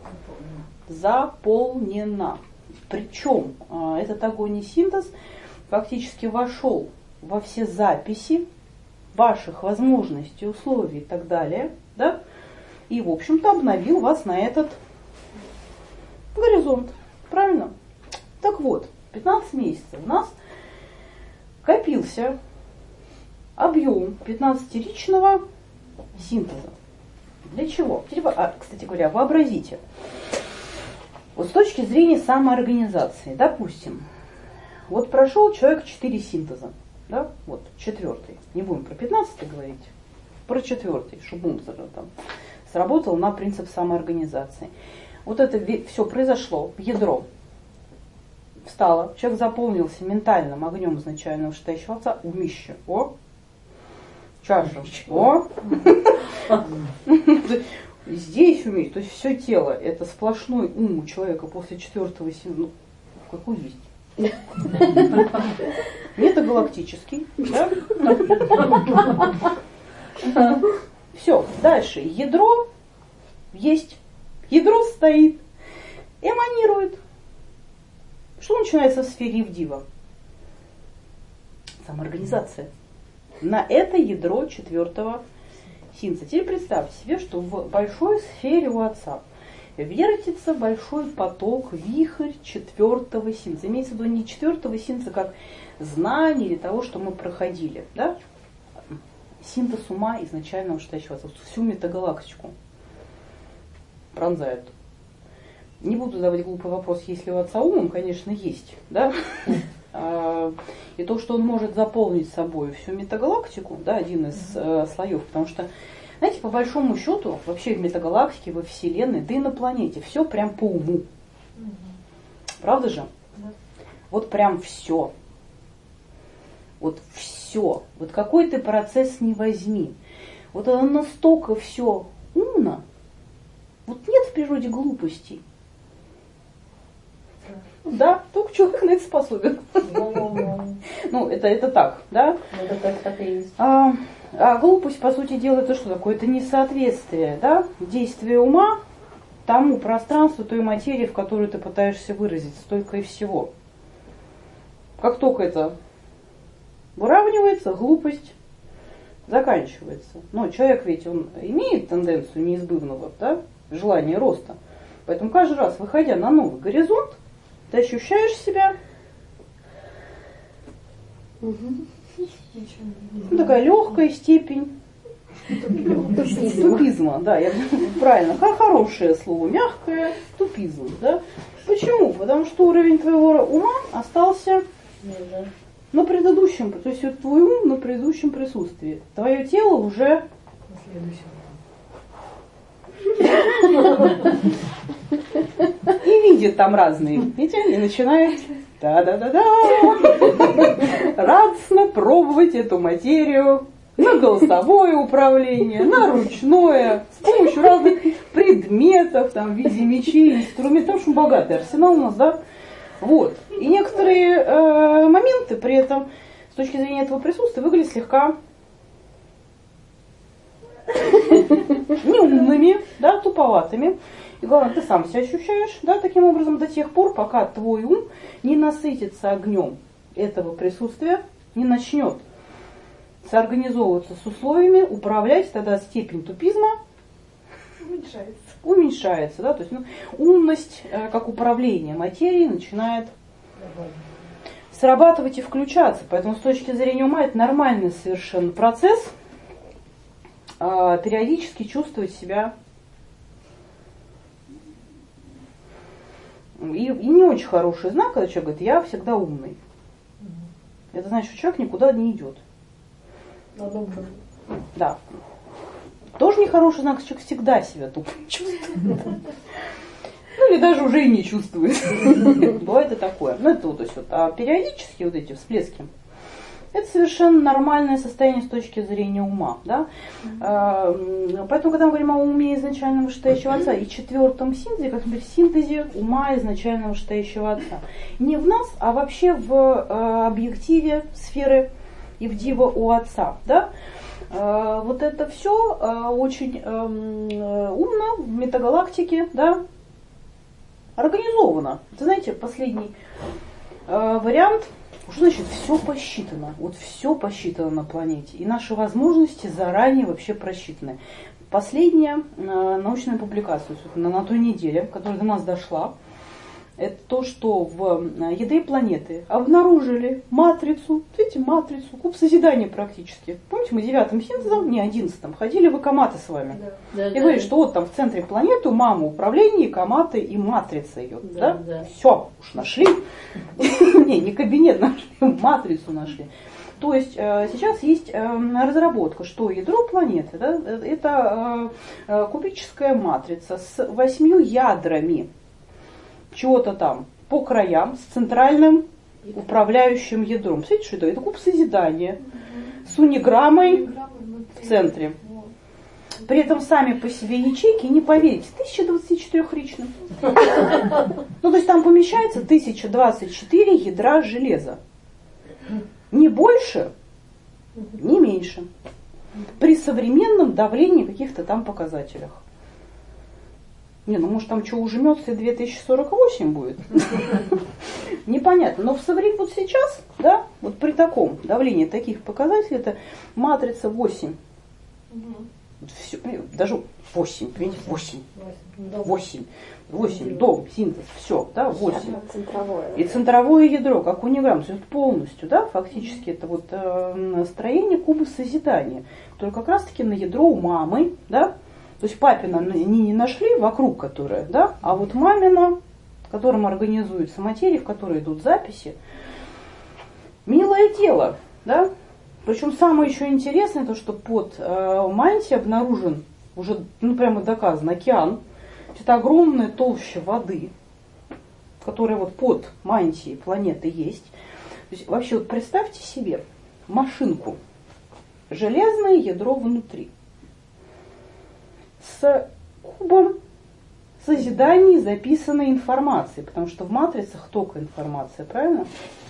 заполнено. Причем этот огонь и синтез фактически вошел во все записи ваших возможностей, условий и так далее, да, и, в общем-то, обновил вас на этот горизонт. Правильно? Так вот, 15 месяцев у нас копился объем 15-ричного синтеза. Для чего? Кстати говоря, вообразите. Вот с точки зрения самоорганизации, допустим, вот прошел человек 4 синтеза, да, вот 4-й, не будем про 15-й говорить, про 4-й, чтобы ум там сработал на принцип самоорганизации. Вот это все произошло в ядро, встало, человек заполнился ментальным огнем изначального вышестоящего отца, умище, чаша, здесь уметь, то есть все тело, это сплошной ум у человека после 4-го синтеза, какой есть? Метагалактический, да? Все, дальше ядро есть, ядро стоит, эманирует. Что начинается в сфере Ивдива? Самоорганизация. На это ядро 4-го синтеза. Теперь представьте себе, что в большой сфере у отца вертится большой поток, вихрь 4-го синтеза. Имеется в виду не 4-го синтеза как знание или того, что мы проходили, да? Синтез ума изначального вышестоящего отца, всю метагалактику пронзает. Не буду задавать глупый вопрос, есть ли у отца ум, он, конечно, есть, да? И то, что он может заполнить собой всю метагалактику, да, один из слоев, потому что, знаете, по большому счету, вообще в метагалактике, во Вселенной, да и на планете, все прям по уму. Правда же? Да. Вот прям все. Вот все. Вот какой ты процесс не возьми. Вот оно настолько все умно. Вот нет в природе глупостей. Да, только человек на это способен. Ну, это так, да? Это так и есть. А глупость, по сути дела, это что такое? Это несоответствие, да? Действие ума тому пространству, той материи, в которую ты пытаешься выразить, столько и всего. Как только это выравнивается, глупость заканчивается. Но человек ведь, он имеет тенденцию неизбывного, да, желания роста. Поэтому каждый раз, выходя на новый горизонт, ты ощущаешь себя такая легкая степень тупизма. Да, я правильно, хорошее слово, мягкое, тупизм. Да? Почему? Потому что уровень твоего ума остался на предыдущем, то есть вот твой ум на предыдущем присутствии. Твое тело уже и видит там разные, видите, и начинает радостно пробовать эту материю на голосовое управление, на ручное, с помощью разных предметов, там, в виде мечей, инструментов, потому что богатый арсенал у нас, да. Вот. И некоторые моменты при этом, с точки зрения этого присутствия, выглядят слегка неумными, да, туповатыми. И главное, ты сам себя ощущаешь, да, таким образом до тех пор, пока твой ум не насытится огнем этого присутствия, не начнет соорганизовываться с условиями, управлять, тогда степень тупизма уменьшается, да, то есть умность, как управление материей, начинает срабатывать и включаться. Поэтому с точки зрения ума это нормальный совершенно процесс периодически чувствовать себя и не очень хороший знак, когда человек говорит, я всегда умный. Это значит, что человек никуда не идет. Да. Тоже нехороший знак, что человек всегда себя тупо чувствует. Ну или даже уже и не чувствует. Бывает и такое. Ну это вот, то есть, вот, а периодически вот эти всплески, это совершенно нормальное состояние с точки зрения ума. Да? Поэтому, когда мы говорим о уме изначального вышестоящего отца и четвертом синтезе, как например, синтезе ума изначального вышестоящего отца, не в нас, а вообще в объективе сферы Ивдива у отца. Да? Вот это все очень умно в метагалактике, да, организовано. Это, знаете, последний вариант. Что значит все посчитано? Вот все посчитано на планете. И наши возможности заранее вообще просчитаны. Последняя научная публикация на той неделе, которая до нас дошла, это то, что в ядре планеты обнаружили матрицу, видите, матрицу, куб созидания практически. Помните, мы 9-м синтезом, не 11-м, ходили в Экоматы с вами. Да, И говорили, что вот там в центре планеты мама управления, Экоматы и матрица идет. Да? Все, уж нашли. Не кабинет нашли, матрицу нашли. То есть сейчас есть разработка, что ядро планеты, да, это кубическая матрица с 8 ядрами. Чего-то там по краям с центральным управляющим ядром. Смотрите, что это? Это куб созидания с униграммой в центре. При этом сами по себе ячейки, не поверите, 1024-ричным. Ну, то есть там помещается 1024 ядра железа. Не больше, не меньше. При современном давлении каких-то там показателях. Не, ну может там что ужмется и 2048 будет. Непонятно. Но в современном вот сейчас, да, вот при таком давлении таких показателей, это матрица 8. Все, даже 8, понимаете, 8. 8, дом, синтез, все, да, 8. И центровое ядро, как униграмм, то есть полностью, да, фактически это вот строение куба созидания, которое как раз-таки на ядро у мамы, да. То есть папина не нашли вокруг которой, да, а вот мамина, которым организуется материя, в которой идут записи, милое дело, да. Причем самое еще интересное, то, что под мантией обнаружен, уже ну, прямо доказано, океан. Это огромная толща воды, которая вот под мантией планеты есть. То есть вообще вот представьте себе машинку, железное ядро внутри, с кубом созиданий записанной информации, потому что в матрицах только информация, правильно?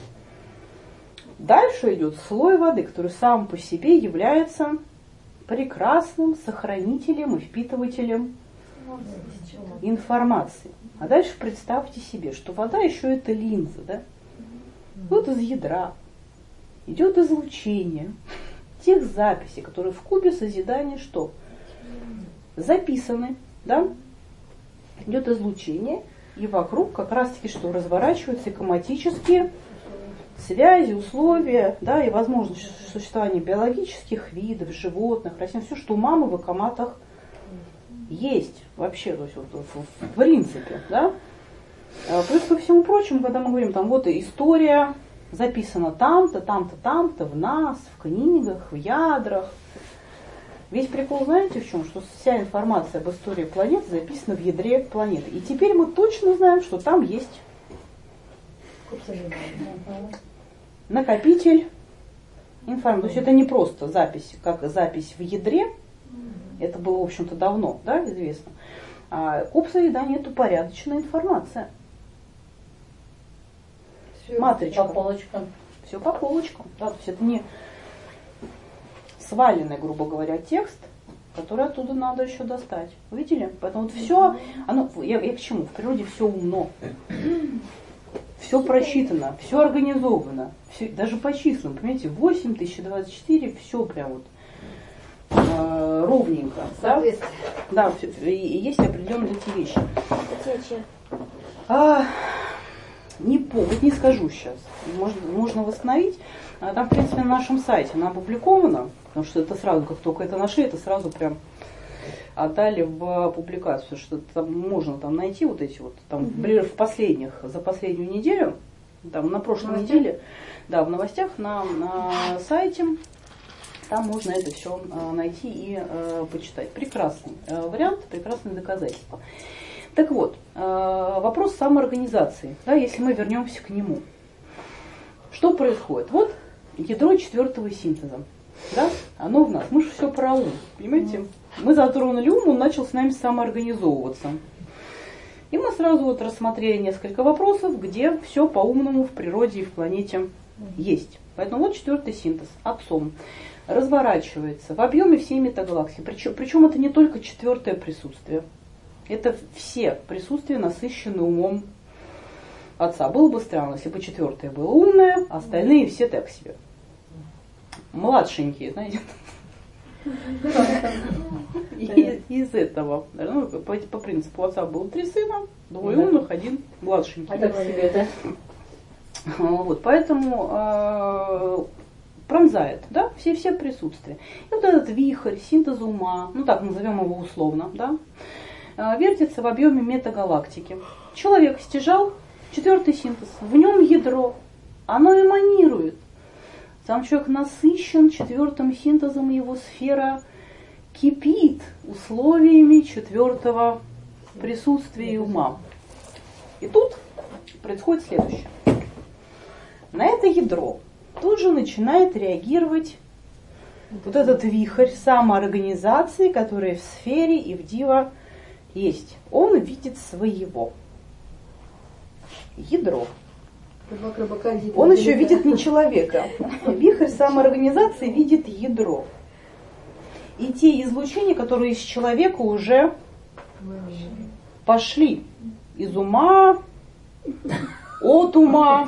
Дальше идет слой воды, который сам по себе является прекрасным сохранителем и впитывателем информации. А дальше представьте себе, что вода еще это линза, да? Вот из ядра идет излучение тех записей, которые в кубе созидания что? Записаны, да? Идет излучение, и вокруг как раз-таки что разворачиваются экоматические связи, условия, да, и возможность существования биологических видов, животных, растений, все, что у мамы в экоматах есть вообще, то есть вот, в принципе, да. Плюс ко всему прочему, когда мы говорим, там вот история записана там-то, там-то, там-то, в нас, в книгах, в ядрах. Весь прикол, знаете, в чем? Что вся информация об истории планет записана в ядре планеты. И теперь мы точно знаем, что там есть накопитель информации. То есть это не просто запись, как запись в ядре. Это было, в общем-то, давно, да, известно. А куб созидания – это упорядоченная информация. Матричка. По полочкам. Все по полочкам. Да, то есть это не сваленный, грубо говоря, текст, которые оттуда надо еще достать. Видели? Поэтому вот все, оно, я к чему? В природе все умно. Все просчитано, все организовано, все, даже по числам, понимаете, 8, 1024, все прям вот ровненько. Да? Да, и есть определенные эти вещи. Вот не скажу сейчас. Можно восстановить. Там, в принципе, на нашем сайте она опубликована, потому что это сразу, как только это нашли, это сразу прям отдали в публикацию, потому что там можно там найти вот эти вот, там, например, за последнюю неделю, там, на прошлой неделе, да, в новостях на сайте, там можно это все найти и почитать. Прекрасный вариант, прекрасное доказательство. Так вот, вопрос самоорганизации, да, если мы вернемся к нему. Что происходит? Вот ядро четвертого синтеза. Да? Оно в нас. Мы же все про ум. Понимаете? Мы затронули ум, он начал с нами самоорганизовываться. И мы сразу вот рассмотрели несколько вопросов, где все по-умному в природе и в планете есть. Поэтому вот четвертый синтез отцом разворачивается в объеме всей метагалактики. Причем это не только четвертое присутствие. Это все присутствия, насыщенные умом отца. Было бы странно, если бы четвертое было умное, а остальные все так себе. Младшенькие, знаете. Из этого. Ну, по принципу отца было 3 сына, 2 умных, 1 младшенький. А так себе, да? Вот, поэтому пронзает, да, все присутствия. И вот этот вихрь, синтез ума, ну так назовем его условно, да, вертится в объеме метагалактики. Человек стяжал 4-й синтез, в нем ядро, оно эманирует. Сам человек насыщен 4-м синтезом, его сфера кипит условиями 4-го присутствия и ума. И тут происходит следующее. На это ядро тут же начинает реагировать вот этот вихрь самоорганизации, который в сфере и в дива есть. Он видит своего. Ядро. Он еще видит не человека. Вихрь самоорганизации видит ядро. И те излучения, которые из человека уже пошли. Из ума, от ума,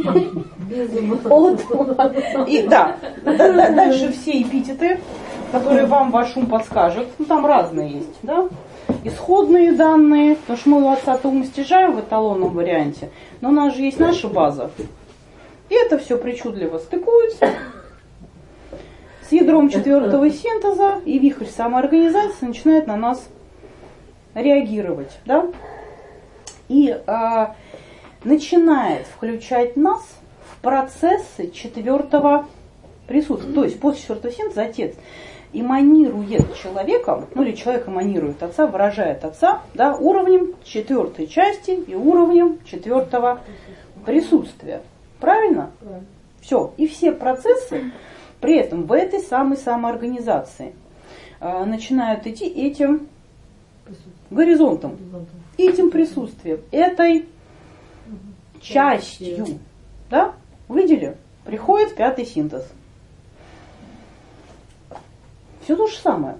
от ума. И да, дальше все эпитеты, которые вам ваш ум подскажет. Ну, там разные есть, да? Исходные данные, потому что мы у отца-то ум стяжаем в эталонном варианте, но у нас же есть наша база. И это все причудливо стыкуется с ядром 4-го синтеза, и вихрь самоорганизации начинает на нас реагировать. Да? И начинает включать нас в процессы 4-го присутствия. То есть после 4-го синтеза отец эманирует человеком, ну или человек эманирует отца, выражает отца, да, уровнем 4-й части и уровнем 4-го присутствия. Правильно? Правильно. Все. И все процессы при этом в этой самой самоорганизации начинают идти этим горизонтом, этим присутствием, этой частью. Да? Увидели? Приходит 5-й синтез. Все то же самое.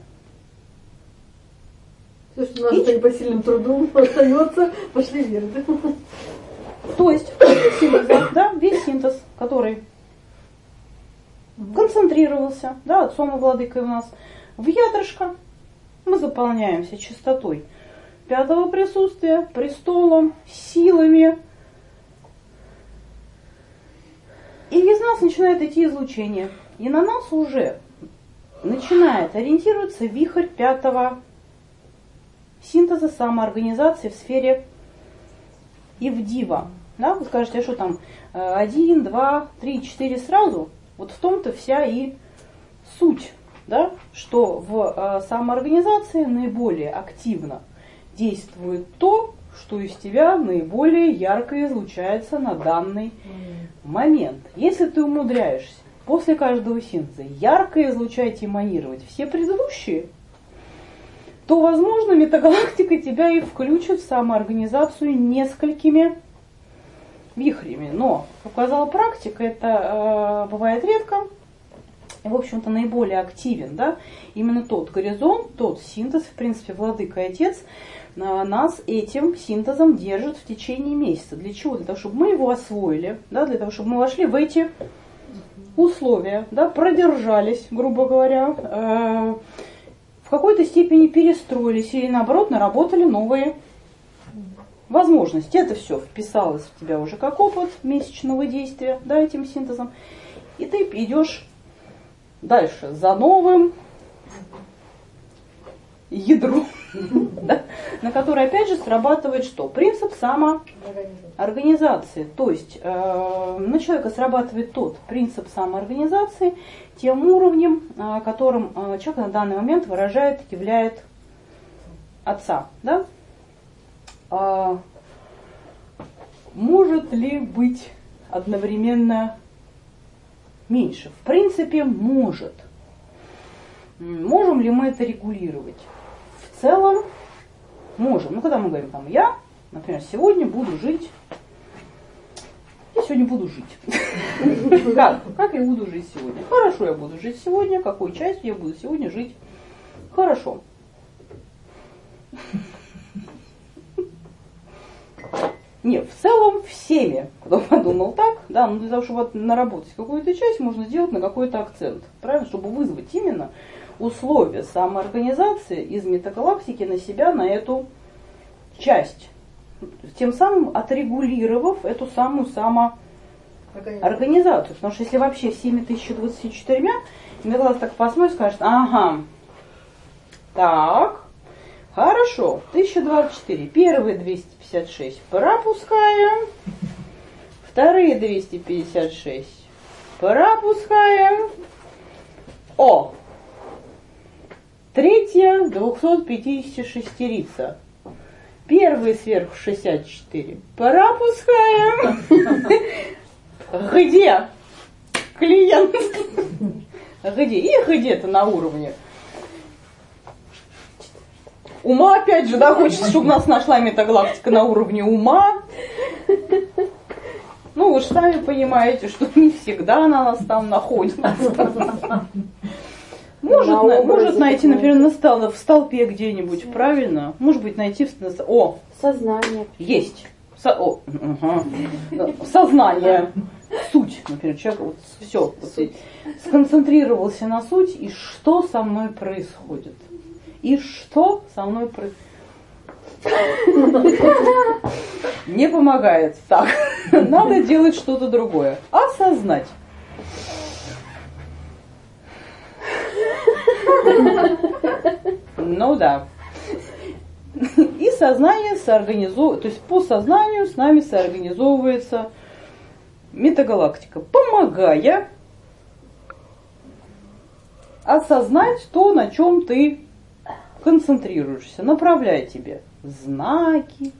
Все, что у нас непосильным трудом остается, пошли вверх. То есть синтез, да, весь синтез, который концентрировался, да, отцом и владыкой у нас, в ядрышко, мы заполняемся чистотой 5-го присутствия, престолом, силами. И из нас начинает идти излучение. И на нас уже начинает ориентироваться вихрь 5-го синтеза самоорганизации в сфере Ивдива. Да? Вы скажете, а что там 1, 2, 3, 4 сразу? Вот в том-то вся и суть, да? Что в самоорганизации наиболее активно действует то, что из тебя наиболее ярко излучается на данный момент. Если ты умудряешься после каждого синтеза ярко излучать и эманировать все предыдущие, то, возможно, метагалактика тебя и включит в самоорганизацию несколькими вихрями. Но, как показала практика, это бывает редко. в общем-то, наиболее активен, да, именно тот горизонт, тот синтез, в принципе, владыка и отец нас этим синтезом держит в течение месяца. Для чего? Для того, чтобы мы его освоили, да, для того, чтобы мы вошли в эти условия, да, продержались, грубо говоря, в какой-то степени перестроились или, наоборот, наработали новые возможности. Это все вписалось в тебя уже как опыт месячного действия, да, этим синтезом. И ты идешь дальше за новым ядром, да, на который опять же срабатывает что? Принцип самоорганизации. То есть на человека срабатывает тот принцип самоорганизации тем уровнем, которым человек на данный момент выражает, являет отца. Да? Может ли быть одновременно меньше? В принципе, может. Можем ли мы это регулировать? В целом можем. Ну, когда мы говорим, там, я, например, сегодня буду жить. Я сегодня буду жить. Как я буду жить сегодня? Хорошо, я буду жить сегодня. Какой частью я буду сегодня жить? Хорошо. Нет, в целом всеми, кто подумал так, да, но для того, чтобы наработать какую-то часть, можно сделать на какой-то акцент. Правильно? Чтобы вызвать именно условия самоорганизации из метагалактики на себя, на эту часть. Тем самым отрегулировав эту самую самоорганизацию. Потому что если вообще всеми 1024, метагалактика так посмотрит, скажет, ага, так, хорошо, 1024, первые 256 пропускаем, вторые 256 пропускаем, третья 256-рица. Первый сверху 64 пропускаем. Где клиент? Где? Их где-то на уровне ума, опять же, да, хочется, чтобы нас нашла метагалактика на уровне ума. Ну, вы же сами понимаете, что не всегда она нас там находит. Может найти, например, в столпе где-нибудь, правильно? Может быть, найти сознание. Есть. Сознание. Суть, например, человек вот все сконцентрировался на суть, и что со мной происходит. И что со мной происходит? Не помогает. Так, надо делать что-то другое. Осознать. Ну да. И сознание соорганизовывает, то есть по сознанию с нами соорганизовывается метагалактика, помогая осознать то, на чем ты концентрируешься, направляя тебе знаки,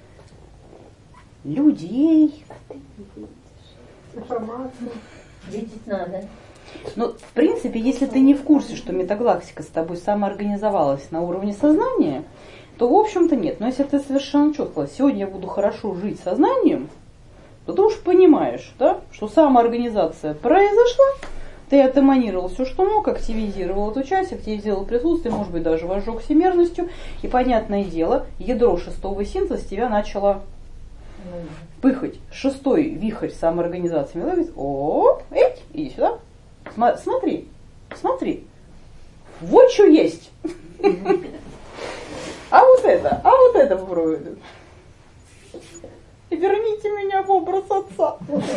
людей, информацию. Видеть надо. Но, в принципе, если ты не в курсе, что метагалактика с тобой самоорганизовалась на уровне сознания, то, в общем-то, нет. Но если ты совершенно четко, сегодня я буду хорошо жить сознанием, то ты уж понимаешь, да, что самоорганизация произошла, ты отэманировал все, что мог, активизировал эту часть, активизировал присутствие, может быть, даже возжег всемерностью, и, понятное дело, ядро шестого синтеза тебя начало пыхать. Шестой вихрь самоорганизации. Иди сюда. Смотри. Вот что есть. А вот это попробуй. Верните меня в образ отца.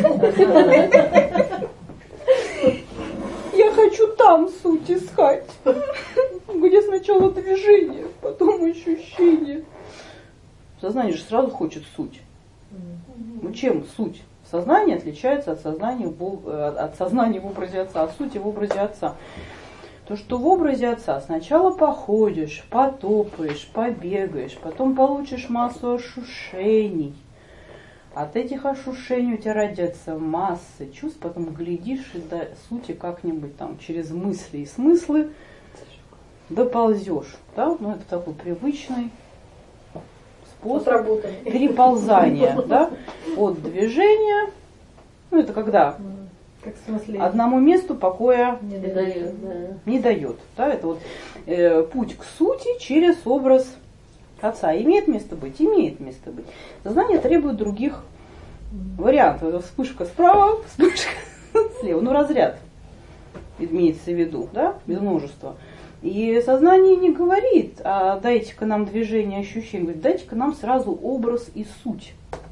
Я хочу там суть искать. Где сначала движение, потом ощущение. Сознание же сразу хочет суть. Ну, чем суть? Сознание отличается от сознания в образе отца, от сути в образе отца. То, что в образе отца сначала походишь, потопаешь, побегаешь, потом получишь массу ощущений. От этих ощущений у тебя родятся массы чувств, потом глядишь и до сути как-нибудь там через мысли и смыслы доползешь. Да? Ну, это такой привычный способ переползания, да, от движения. Ну, это когда Как в смысле? одному месту покоя Не Не дает. дает, да. не дает. Да? Это вот путь к сути через образ Отца. Имеет место быть? Имеет место быть. Сознание требует других вариантов. Это вспышка справа, вспышка слева. Ну, разряд имеется в виду, да, без множества. И сознание не говорит, а дайте-ка нам движение, ощущение. Говорит, дайте-ка нам сразу образ и суть.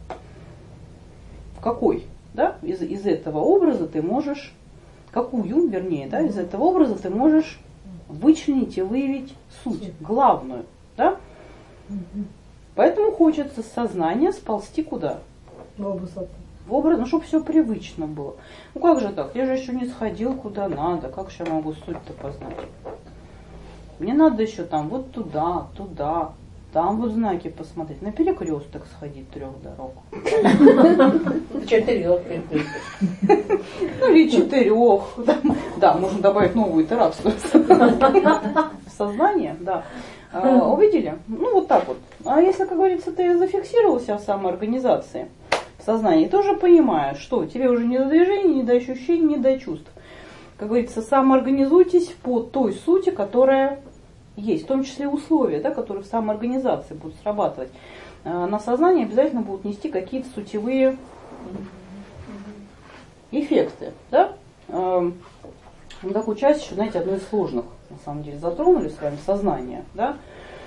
Какой? Да? Из этого образа ты можешь, какую, вернее, да, из этого образа ты можешь вычленить и выявить суть, главную. Да? Поэтому хочется с сознания сползти куда? В образ Отца. В образ, ну, чтобы все привычно было. Ну как же так? Я же еще не сходил куда надо. Как же я могу суть-то познать? Мне надо еще там вот туда, туда, там вот знаки посмотреть. На перекресток сходить 3 дорог. 4 перекресток. Ну или 4. Да, можно добавить новую итерацию. Сознание, да. Увидели? Ну вот так вот. А если, как говорится, ты зафиксировался в самоорганизации, в сознании, ты уже понимаешь, что тебе уже не до движения, не до ощущений, не до чувств. Как говорится, самоорганизуйтесь по той сути, которая есть, в том числе условия, да, которые в самоорганизации будут срабатывать. На сознание обязательно будут нести какие-то сутевые эффекты. Да? Мы такую часть еще, знаете, одной из сложных, на самом деле, затронули с вами сознание. Да?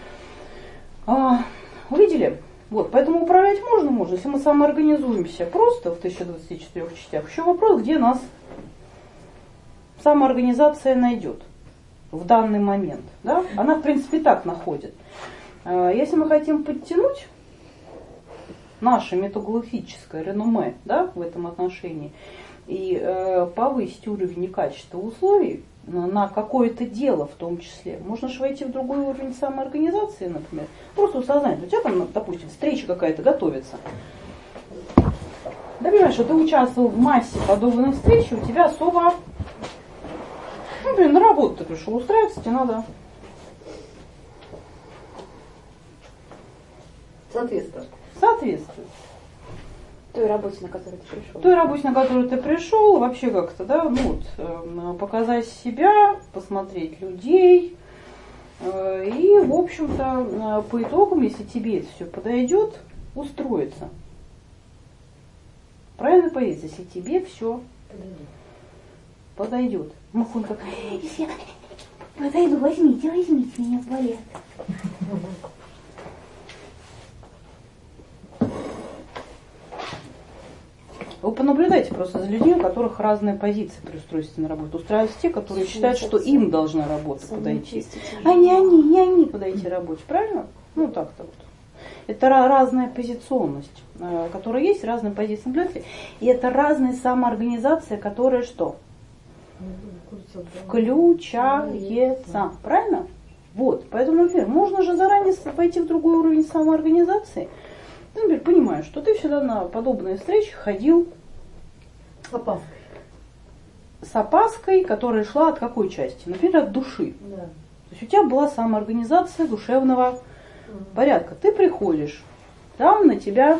Увидели? Вот, поэтому управлять можно, если мы самоорганизуемся просто в 1024 частях. Еще вопрос, где нас самоорганизация найдет в данный момент. Да? Она, в принципе, так находит. Если мы хотим подтянуть наше метагалактическое реноме, да, в этом отношении и повысить уровень и качество условий на какое-то дело в том числе, можно же войти в другой уровень самоорганизации, например. Просто сознание. У тебя там, допустим, встреча какая-то готовится. Да, понимаешь, что ты участвовал в массе подобных встреч, и у тебя особо, например, на работу ты пришел устраиваться, тебе надо соответствовать. Той работе, на которую ты пришел. Той работе, на которую ты пришел, вообще как-то, да, ну вот, показать себя, посмотреть людей. И, в общем-то, по итогам, если тебе это все подойдет, устроиться. Правильно позиция, если тебе все подойдет. Махон как, если я подойду, возьмите меня в балет. Вы понаблюдайте просто за людьми, у которых разные позиции при устройстве на работу. Устраиваются те, которые считают, что им должна работа подойти. А не они подойти работе. Правильно? Ну так-то вот. Это разная позиционность, которая есть, разные позиции наблюдателей. И это разная самоорганизация, которая что? Включается. Правильно? Вот. Поэтому, например, можно же заранее пойти в другой уровень самоорганизации. Ты, например, понимаешь, что ты всегда на подобные встречи ходил с опаской, которая шла от какой части? Например, от души. Да. То есть у тебя была самоорганизация душевного порядка. Ты приходишь, там на тебя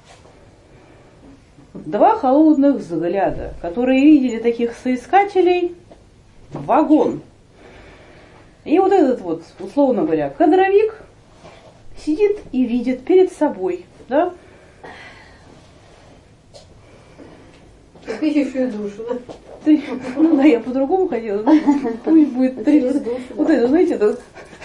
2 холодных взгляда, которые видели таких соискателей вагон. И вот этот вот, условно говоря, кадровик сидит и видит перед собой, да? Ищущую душу, да? Ты, ну да, я по-другому хотела. Пусть будет 30. Вот это, знаете, это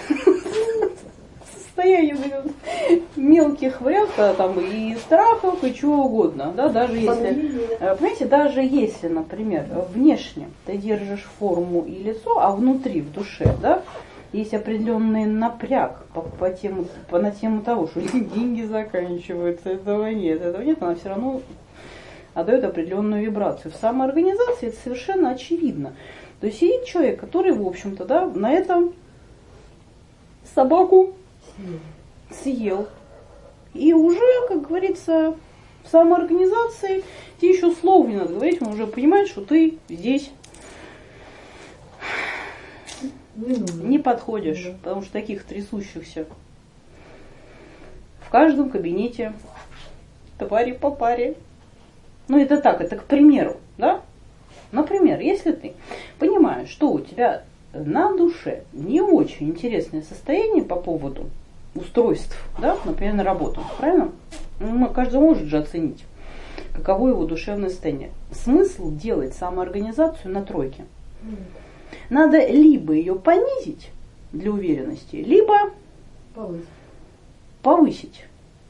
состояние мелких вариантов, там и страхов, и чего угодно, да, даже если, понимаете, даже если, например, внешне ты держишь форму и лицо, а внутри, в душе, да, есть определенный напряг на тему того, что деньги заканчиваются, этого нет, она все равно отдает определенную вибрацию. В самоорганизации это совершенно очевидно. То есть сидит человек, который, в общем-то, да, на этом собаку съел. И уже, как говорится, в самоорганизации тебе еще слов не надо говорить, он уже понимает, что ты здесь не подходишь, потому что таких трясущихся в каждом кабинете твари по паре. Ну это так, это к примеру, да? Например, если ты понимаешь, что у тебя на душе не очень интересное состояние по поводу устройств, да, например, на работу, правильно? Каждый может же оценить, каково его душевное состояние. Смысл делать самоорганизацию на тройке. Надо либо ее понизить для уверенности, либо повысить.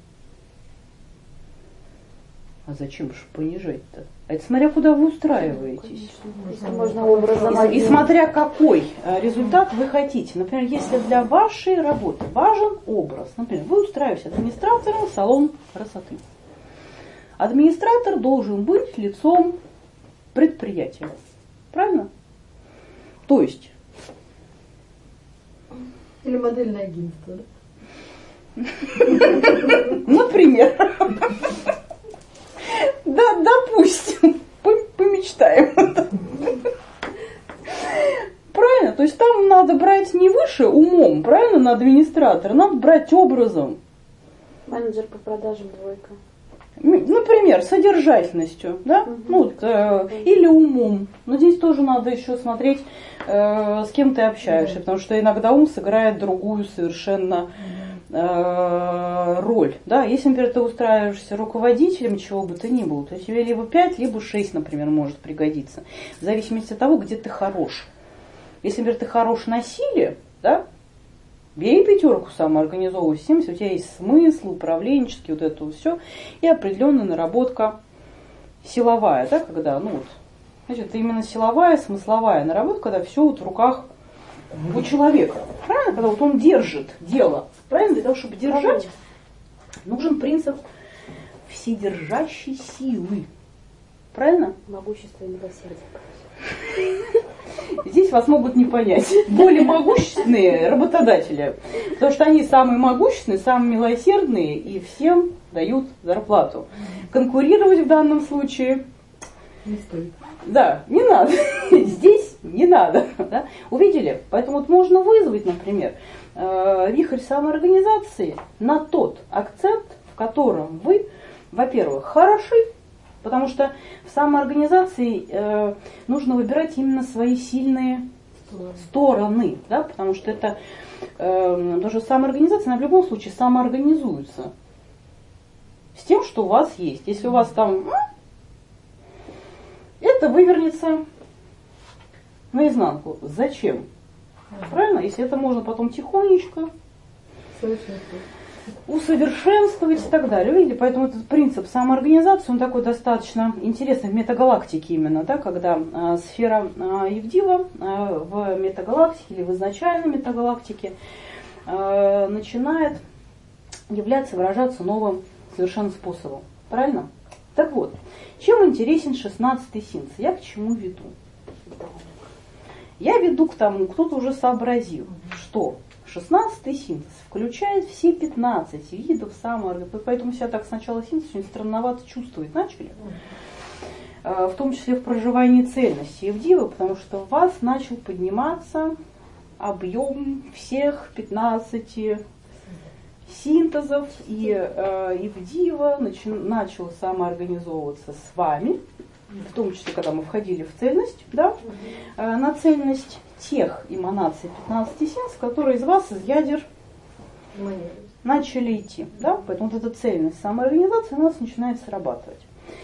А зачем же понижать-то? А это смотря куда вы устраиваетесь. Если можно образом И смотря какой результат вы хотите. Например, если для вашей работы важен образ, например, вы устраиваетесь администратором в салон красоты. Администратор должен быть лицом предприятия. Правильно? То есть... Или модельное агентство, да? Например. Да, допустим. Помечтаем. Правильно? То есть там надо брать не выше умом, правильно, на администратора, надо брать образом. Менеджер по продажам двойка. Например, содержательностью, да? Или умом. Но здесь тоже надо еще смотреть, с кем ты общаешься, потому что иногда ум сыграет другую совершенно роль. Да? Если, например, ты устраиваешься руководителем чего бы то ни было, то тебе либо 5, либо 6, например, может пригодиться. В зависимости от того, где ты хорош. Если, например, ты хорош на силе, да? Бери 5 самоорганизовывайся, если у тебя есть смысл, управленческий, вот это вот все, и определенная наработка силовая, да, когда, значит, именно силовая, смысловая наработка, когда все вот в руках у человека. Правильно? Когда вот он держит дело. Правильно? Для того, чтобы держать, нужен принцип вседержащей силы. Правильно? Могущество и милосердие. Здесь вас могут не понять. Более могущественные работодатели, потому что они самые могущественные, самые милосердные и всем дают зарплату. Конкурировать в данном случае не стоит. Да, не надо. Здесь не надо. Да? Увидели? Поэтому вот можно вызвать, например, вихрь самоорганизации на тот акцент, в котором вы, во-первых, хороши, потому что в самоорганизации нужно выбирать именно свои сильные стороны, да, потому что это даже самоорганизация, она в любом случае самоорганизуется с тем, что у вас есть. Если у вас там это вывернется наизнанку. Зачем? Правильно? Если это можно потом тихонечко усовершенствовать и так далее. Видите, поэтому этот принцип самоорганизации, он такой достаточно интересный в метагалактике именно, да, когда сфера Евдива в метагалактике или в изначальной метагалактике начинает являться, выражаться новым совершенно способом. Правильно? Так вот, чем интересен 16-й синтез? Я к чему веду? Я веду к тому, кто-то уже сообразил, что 16-й синтез включает все 15 видов самоорганизации. Поэтому себя так сначала синтез очень странновато чувствовать начали. В том числе в проживании цельности Евдивы, потому что в вас начал подниматься объем всех 15 синтезов, и Евдива начал самоорганизовываться с вами, в том числе, когда мы входили в цельность, да, на цельность тех эманаций 15 синтезов, которые из вас, из ядер, начали идти. Да? Поэтому вот эта цельность самоорганизации у нас начинает срабатывать.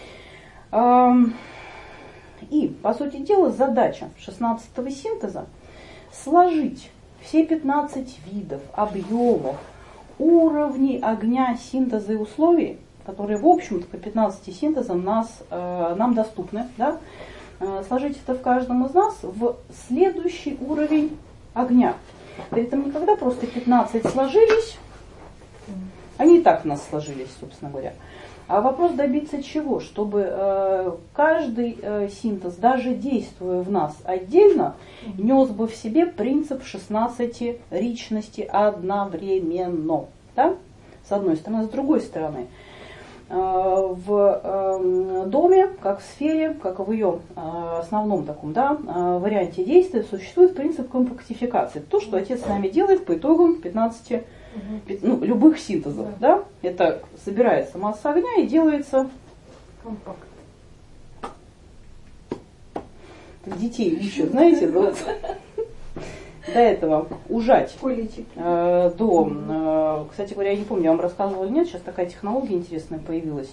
И, по сути дела, задача 16-го синтеза сложить все 15 видов, объемов, уровней огня, синтеза и условий, которые, в общем-то, по 15 синтезам нам доступны, да? Сложить это в каждом из нас в следующий уровень огня. При этом никогда просто 15 сложились, они и так у нас сложились, собственно говоря. А вопрос добиться чего? Чтобы каждый синтез, даже действуя в нас отдельно, нес бы в себе принцип 16 личности одновременно. Да? С одной стороны. С другой стороны, в доме, как в сфере, как в ее основном таком, да, варианте действия, существует принцип компактификации. То, что отец с нами делает по итогам 15 любых синтезов. Да? Это собирается масса огня и делается компакт. детей ищут, знаете, до этого ужать до, кстати говоря, я не помню, я вам рассказывала или нет, сейчас такая технология интересная появилась,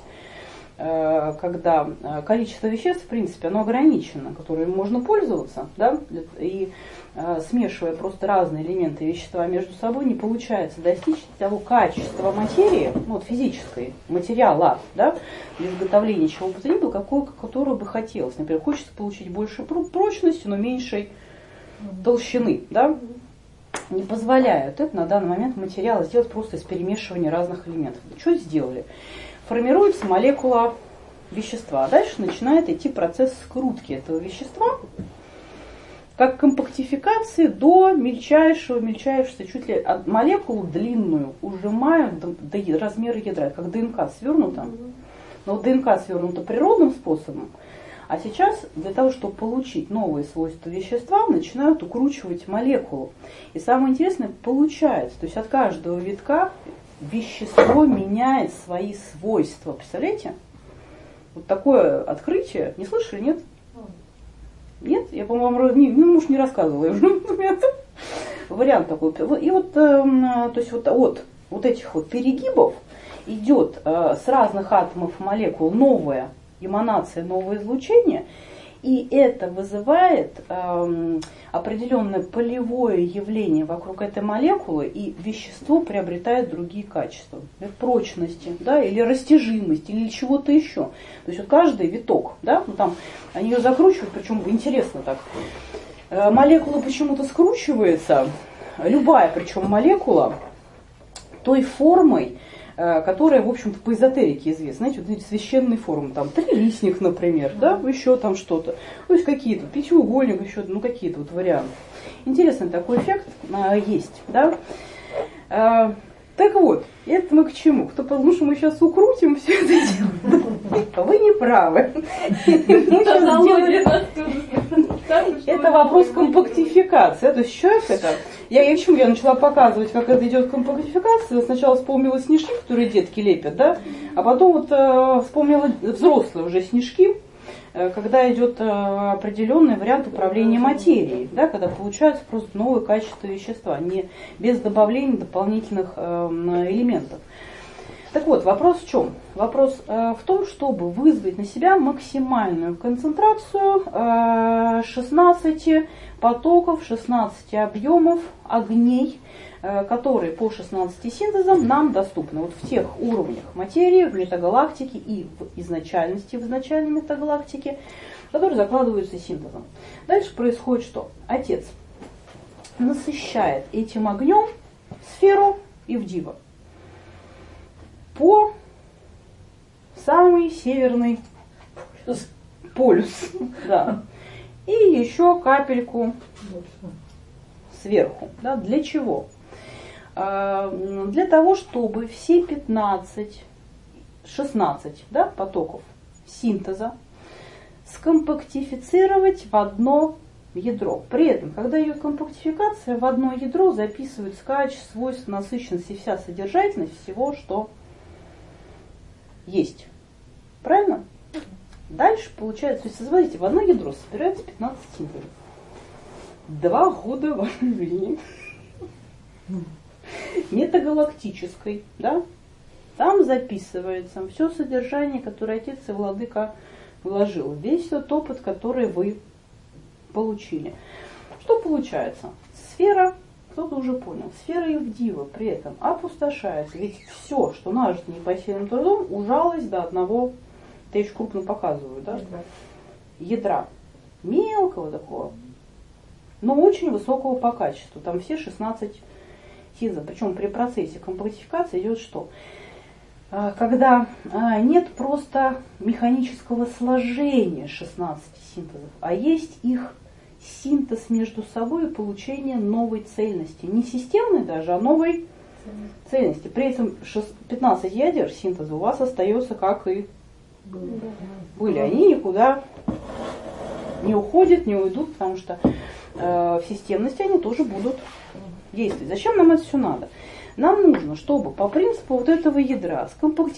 когда количество веществ, в принципе, оно ограничено, которым можно пользоваться, да, и смешивая просто разные элементы вещества между собой, не получается достичь того качества материи, ну, вот физической, материала, да, для изготовления чего бы то ни было, которое бы хотелось. Например, хочется получить больше прочности, но меньшей толщины, да, не позволяют это на данный момент материалы сделать просто из перемешивания разных элементов. Что сделали? Формируется молекула вещества. Дальше начинает идти процесс скрутки этого вещества, как компактификации до мельчайшего, чуть ли молекулу длинную ужимают до размера ядра, как ДНК свернута. Но ДНК свернута природным способом, а сейчас для того, чтобы получить новые свойства вещества, начинают укручивать молекулу. И самое интересное получается, то есть от каждого витка вещество меняет свои свойства. Представляете? Вот такое открытие. Не слышали, нет? Нет? Я, по-моему, муж не рассказывала. Я уже вариант такой. И вот, то есть вот от этих вот перегибов идет с разных атомов молекул новая эманация, новое излучение. И это вызывает определенное полевое явление вокруг этой молекулы, и вещество приобретает другие качества, прочности, да, или растяжимости, или чего-то еще. То есть вот каждый виток, да, ну, там они ее закручивают, причем интересно так. Молекула почему-то скручивается, любая причем молекула, той формой, которая, в общем-то, по эзотерике известна. Знаете, вот эти священные формы, там, трилистник, например, да, еще там что-то. То есть какие-то, пятиугольник, еще, ну, какие-то вот варианты. Интересный такой эффект есть, да. Так вот, это мы к чему? Кто подумал, что мы сейчас укрутим все это дело? Вы не правы. Это вопрос компактификации. То есть человек это... Я начала показывать, как это идет компактификация. Сначала вспомнила снежки, которые детки лепят, да? А потом вот вспомнила взрослые уже снежки, когда идет определенный вариант управления материей, да, когда получается просто новое качество вещества, не без добавления дополнительных элементов. Так вот, вопрос в чем? Вопрос в том, чтобы вызвать на себя максимальную концентрацию 16 потоков, 16 объемов огней, которые по 16 синтезам нам доступны. Вот в тех уровнях материи, в метагалактике и в изначальности, в изначальной метагалактике, которые закладываются синтезом. Дальше происходит что? Отец насыщает этим огнем сферу Ивдива по самый северный полюс. Да. И еще капельку сверху. Да. Для чего? Для того, чтобы все 16 да, потоков синтеза скомпактифицировать в одно ядро. При этом, когда идет компактификация, в одно ядро записываются качество, свойства, насыщенность и вся содержательность всего, что есть. Правильно? Дальше получается, то есть, смотрите, в одно ядро собирается 15 синтезов. 2 года вашей жизни. Метагалактической, да? Там записывается все содержание, которое отец и владыка вложил. Весь тот опыт, который вы получили. Что получается? Сфера, кто-то уже понял, сфера Ивдива при этом опустошается. Ведь все, что нажито непосильным трудом, ужалось до одного, это я еще крупно показываю, да? Ядра. Мелкого такого, но очень высокого по качеству. Там все 16 синтезов. Причем при процессе компактификации идет что? Когда нет просто механического сложения 16 синтезов, а есть их синтез между собой и получение новой цельности. Не системной даже, а новой цельности. При этом 15 ядер синтеза у вас остается как и были. Они никуда не уходят, не уйдут, потому что в системности они тоже будут действовать. Зачем нам это все надо? Нам нужно, чтобы по принципу вот этого ядра,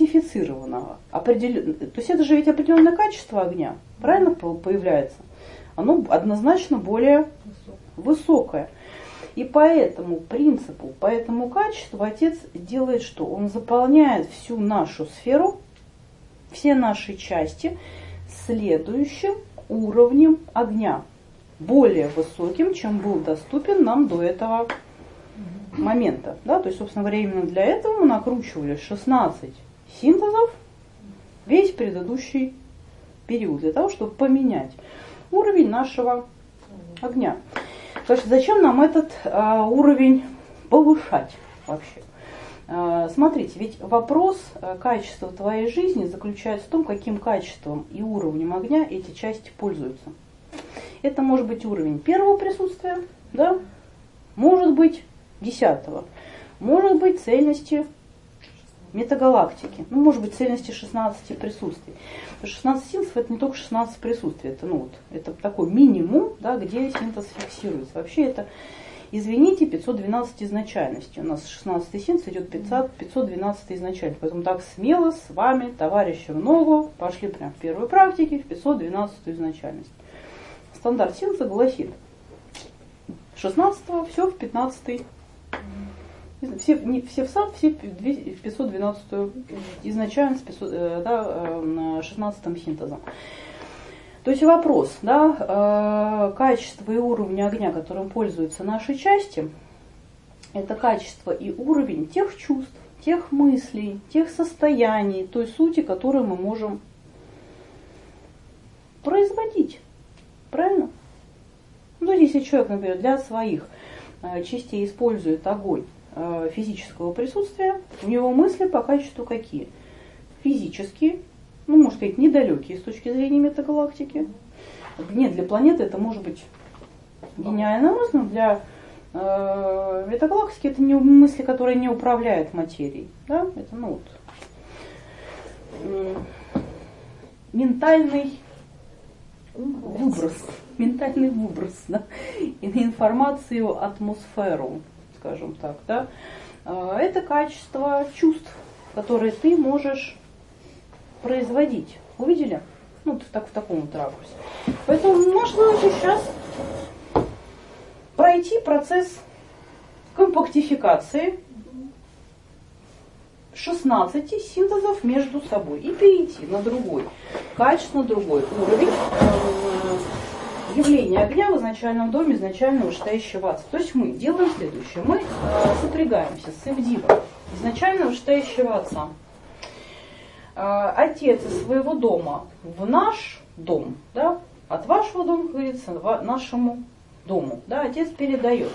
скомпактифицированного, то есть это же ведь определенное качество огня, правильно появляется? оно однозначно более высокое. И по этому принципу, по этому качеству отец делает что? Он заполняет всю нашу сферу, все наши части следующим уровнем огня, более высоким, чем был доступен нам до этого момента. Да? То есть, собственно говоря, именно для этого мы накручивали 16 синтезов весь предыдущий период, для того, чтобы поменять уровень нашего огня. Потому что зачем нам этот уровень повышать вообще? Смотрите, ведь вопрос качества твоей жизни заключается в том, каким качеством и уровнем огня эти части пользуются. Это может быть уровень первого присутствия, да? Может быть 10-го, может быть цельности метагалактики, ну, может быть цельности 16 присутствий. 16 синтезов это не только 16 присутствий, это, ну, вот, это такой минимум, да, где синтез фиксируется. Вообще это, извините, 512 изначальности. У нас 16 синтез идет 512 изначальность. Поэтому так смело с вами, товарищи в ногу, пошли прямо в первой практике в 512 изначальность. Стандарт синтеза гласит: 16-го все в 15-й. Все в сад, все в 512-ю изначальность, 16-м синтезом. То есть вопрос, да, качество и уровень огня, которым пользуются наши части, это качество и уровень тех чувств, тех мыслей, тех состояний, той сути, которую мы можем производить. Правильно? Ну, если человек, например, для своих частей использует огонь физического присутствия, у него мысли по качеству какие? Физические, ну, можно сказать, недалекие с точки зрения метагалактики. Нет, для планеты это может быть гениальная мысль, но для метагалактики это не мысли, которые не управляют материей. Да? Это, ну, вот, ментальный выброс, да? И на информацию, атмосферу, скажем так, да? Это качество чувств, которые ты можешь производить. Увидели? Ну, так, в таком вот ракурсе. Поэтому наша задача сейчас пройти процесс компактификации 16 синтезов между собой и перейти на другой, качественно другой уровень явления огня в изначальном доме изначально вышестоящего отца. То есть мы делаем следующее. Мы сопрягаемся с Ивдивом, изначально вышестоящего отца. Отец из своего дома в наш дом, да, от вашего дома, как говорится, нашему дому, да, отец передает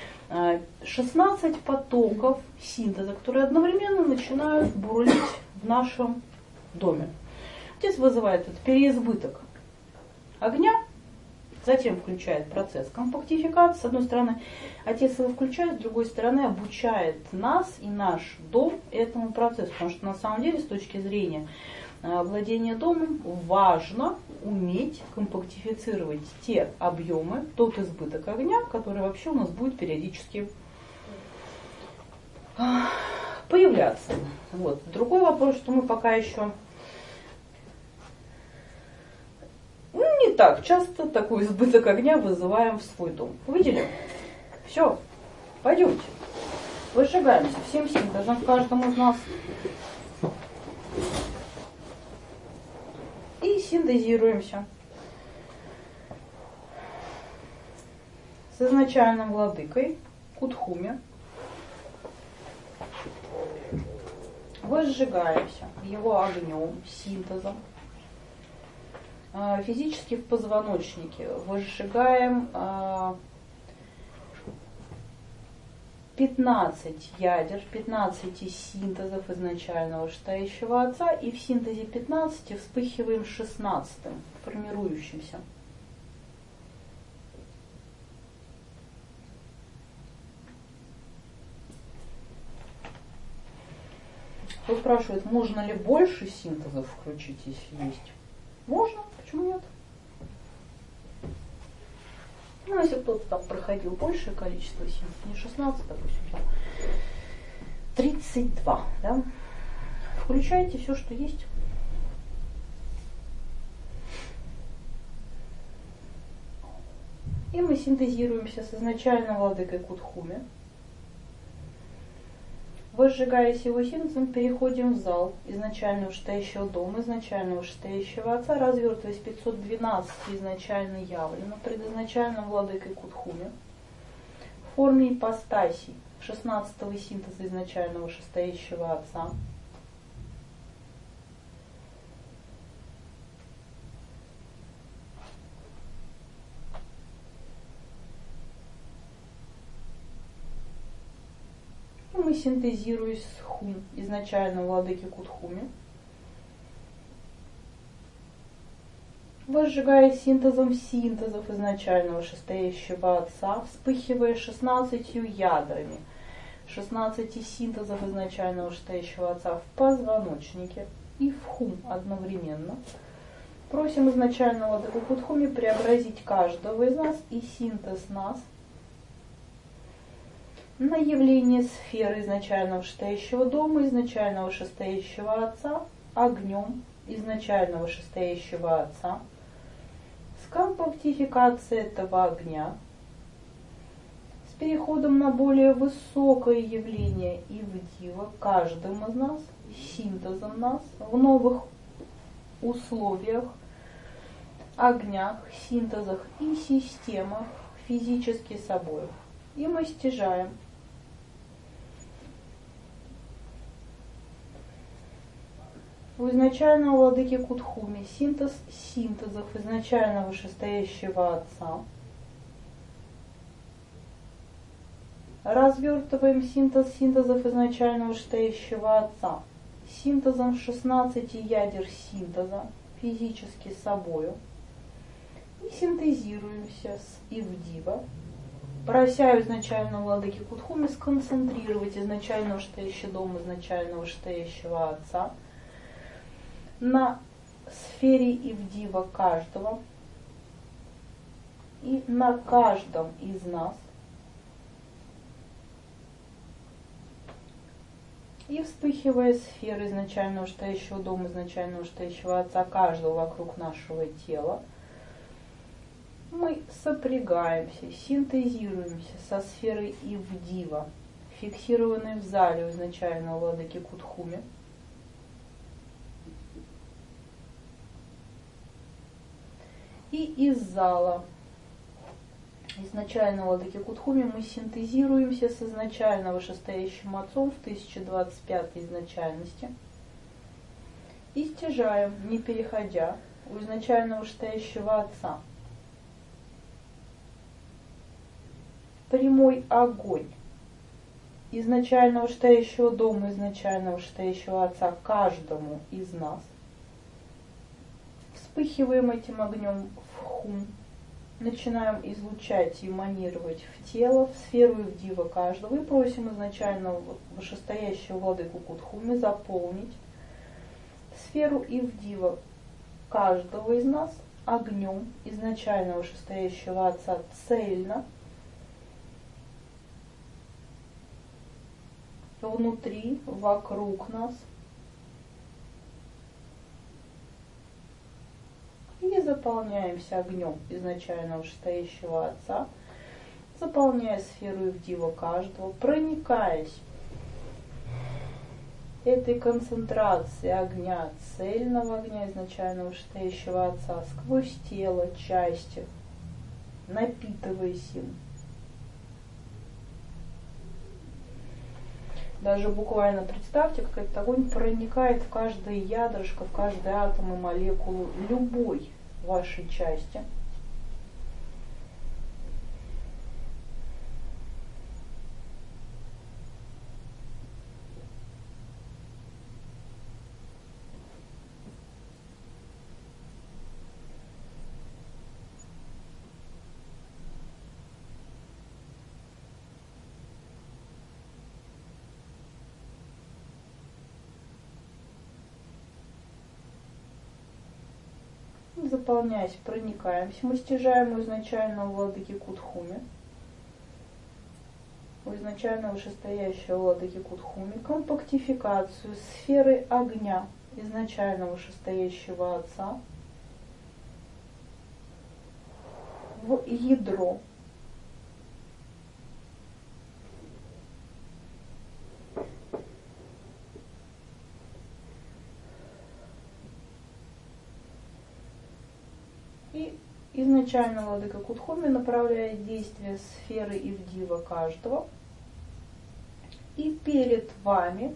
16 потоков синтеза, которые одновременно начинают бурлить в нашем доме. Отец вызывает этот переизбыток огня, затем включает процесс компактификации. С одной стороны, отец его включает, с другой стороны, обучает нас и наш дом этому процессу. Потому что на самом деле, с точки зрения владения домом, важно уметь компактифицировать те объемы, тот избыток огня, который вообще у нас будет периодически появляться. Вот. Другой вопрос, что мы пока еще не так часто такой избыток огня вызываем в свой дом. Увидели? Все, пойдемте. Выжигаемся всем синтезом в каждом из нас. И синтезируемся с изначальным владыкой Кутхуми. Возжигаемся его огнем, синтезом. Физически в позвоночнике возжигаем 15 ядер, 15 синтезов изначального вышестоящего отца, и в синтезе 15 вспыхиваем 16-м, формирующимся. Кто спрашивает, можно ли больше синтезов включить, если есть? Можно, почему нет? Ну, если кто-то там проходил большее количество синтезов, не 16, допустим, 32, да? Включайте все, что есть. И мы синтезируемся с изначальным владыкой Кудхуми. Возжигаясь его синтезом, переходим в зал изначального вышестоящего дома, изначального вышестоящего отца, развертываясь 512 изначально явлено пред изначальным владыкой Кудхуми в форме ипостасий 16-го синтеза изначального вышестоящего отца. Мы синтезируем с хум изначально владыки Кудхуми, возжигая синтезом синтезов изначального вышестоящего отца, вспыхивая 16 ядрами 16 синтезов изначального вышестоящего отца в позвоночнике и в хум одновременно. Просим изначального владыку Кудхуми преобразить каждого из нас и синтез нас на явление сферы изначального вышестоящего дома, изначального вышестоящего отца, огнем изначального вышестоящего отца, с компактификацией этого огня, с переходом на более высокое явление Ивдива каждым из нас, синтезом нас в новых условиях, огнях, синтезах и системах физически собой. И мы стяжаем у изначального владыки Кудхуми синтез синтезов изначального вышестоящего отца. Развертываем синтез синтезов изначального вышестоящего отца синтезом 16 ядер синтеза физически собою. И синтезируемся с Ивдива, прося у изначального владыки Кудхуми сконцентрировать изначально вышестоящий дом изначального вышестоящего отца на сфере Ивдива каждого и на каждом из нас. И вспыхивая сферы изначального вышестоящего дома изначального вышестоящего отца каждого вокруг нашего тела, мы сопрягаемся, синтезируемся со сферой Ивдива, фиксированной в зале у изначального владыки Кудхуми. И из зала изначального владыки Кудхуми мы синтезируемся с изначально вышестоящим отцом в 1025 изначальности и стяжаем, не переходя, у изначального вышестоящего отца прямой огонь изначального вышестоящего дома, изначального вышестоящего отца каждому из нас. Вспыхиваем этим огнем в хум, начинаем излучать и эманировать в тело, в сферу Ивдива каждого и просим изначального вышестоящего владыку Кудхуми заполнить сферу Ивдива каждого из нас огнем изначального вышестоящего отца цельно, внутри, вокруг нас. И заполняемся огнем изначального вышестоящего отца, заполняя сферу Ивдива каждого, проникаясь этой концентрацией огня, цельного огня изначального вышестоящего отца сквозь тело, части, напитываясь им. Даже буквально представьте, как этот огонь проникает в каждое ядрышко, в каждый атом и молекулу любой вашей части. Заполняясь, проникаемся, мы стяжаем у изначального владыки Кудхуми, у изначального вышестоящего владыки Кудхуми компактификацию сферы огня изначального вышестоящего отца в ядро И изначально владыка Кудхуми направляет действие сферы Ивдива каждого. И перед вами,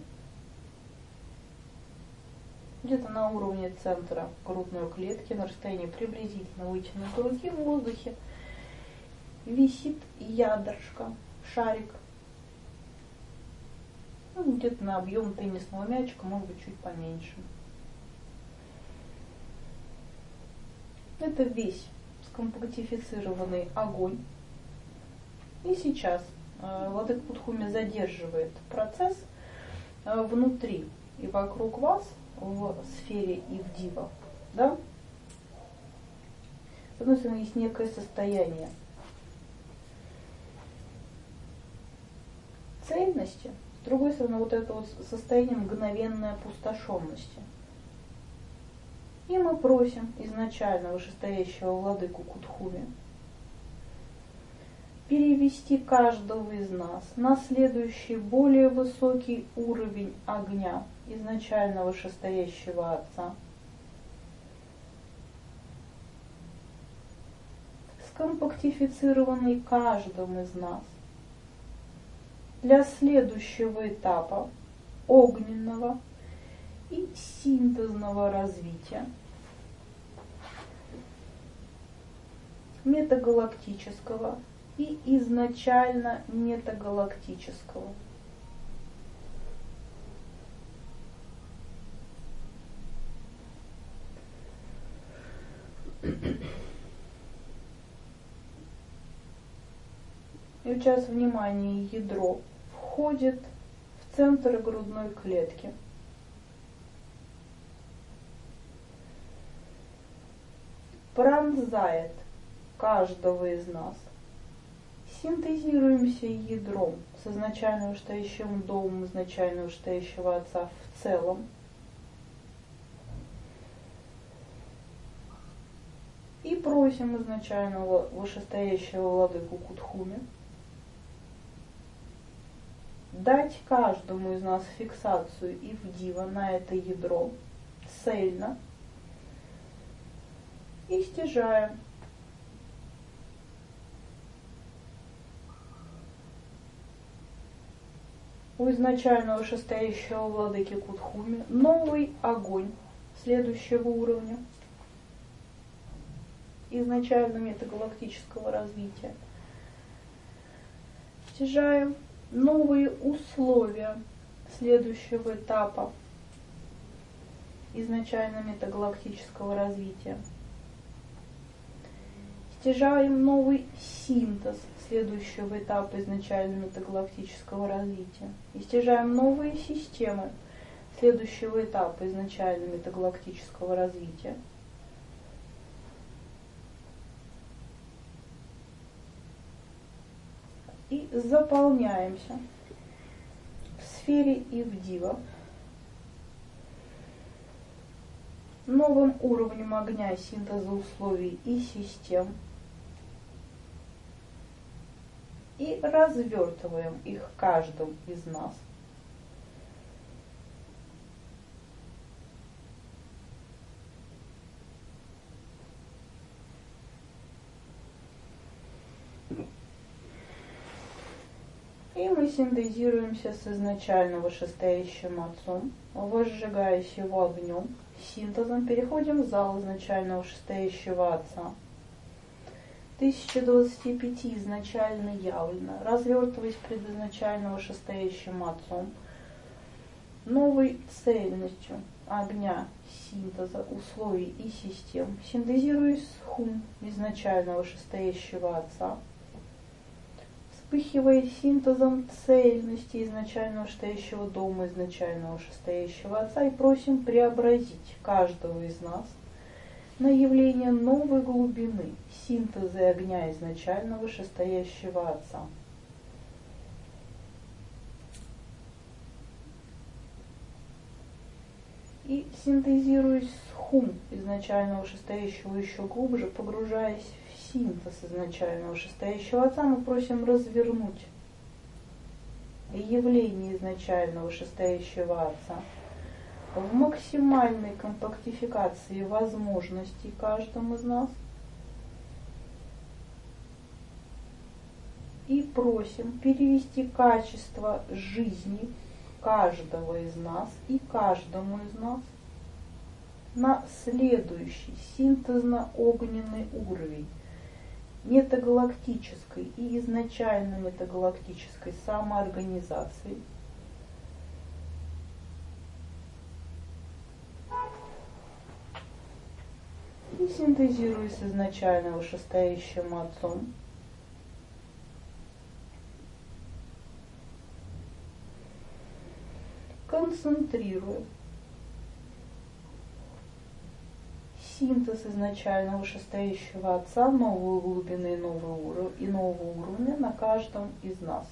где-то на уровне центра грудной клетки, на расстоянии приблизительно вытянутой руки в воздухе, висит ядрышко, шарик. Ну, где-то на объем теннисного мячика, может быть, чуть поменьше. Это весь скомпактифицированный огонь. И сейчас владыка Кудхуми задерживает процесс внутри и вокруг вас в сфере Ивдива. Да? С одной стороны, есть некое состояние цельности, с другой стороны, вот это вот состояние мгновенной опустошенности. И мы просим изначально вышестоящего владыку Кудхуми перевести каждого из нас на следующий, более высокий уровень огня изначально вышестоящего Отца, скомпактифицированный каждым из нас для следующего этапа огненного и синтезного развития, метагалактического и изначально метагалактического. И сейчас, внимание, ядро входит в центр грудной клетки. Пронзает каждого из нас. Синтезируемся ядром с изначально вышестоящим домом изначально вышестоящего Отца в целом. И просим изначального вышестоящего владыку Кудхуми дать каждому из нас фиксацию Ивдива на это ядро цельно и стяжаем у изначального вышестоящего владыки Кудхуми новый огонь следующего уровня изначально метагалактического развития. Стяжаем новые условия следующего этапа изначально метагалактического развития. Стяжаем новый синтез следующего этапа изначально метагалактического развития. И стяжаем новые системы следующего этапа изначально метагалактического развития. И заполняемся в сфере Ивдива новым уровнем огня синтеза условий и систем и развертываем их каждым из нас. И мы синтезируемся с изначально вышестоящим Отцом, возжигаясь его огнем, синтезом переходим в зал изначально вышестоящего Отца. 1025 изначально явлено, развертываясь пред изначально вышестоящим Отцом, новой цельностью огня, синтеза, условий и систем, синтезируясь с хум изначально вышестоящего Отца, вспыхивая синтезом цельности изначально вышестоящего дома, изначально вышестоящего Отца, и просим преобразить каждого из нас на явление новой глубины синтеза огня изначально вышестоящего Отца. И синтезируясь с хум изначально вышестоящего еще глубже, погружаясь в синтез изначально вышестоящего Отца, мы просим развернуть явление изначально вышестоящего Отца в максимальной компактификации возможностей каждому из нас и просим перевести качество жизни каждого из нас и каждому из нас на следующий синтезно-огненный уровень метагалактической и изначально метагалактической самоорганизации, и синтезируясь с изначально вышестоящим Отцом, концентрируя синтез изначально вышестоящего Отца новой глубины и нового уровня на каждом из нас.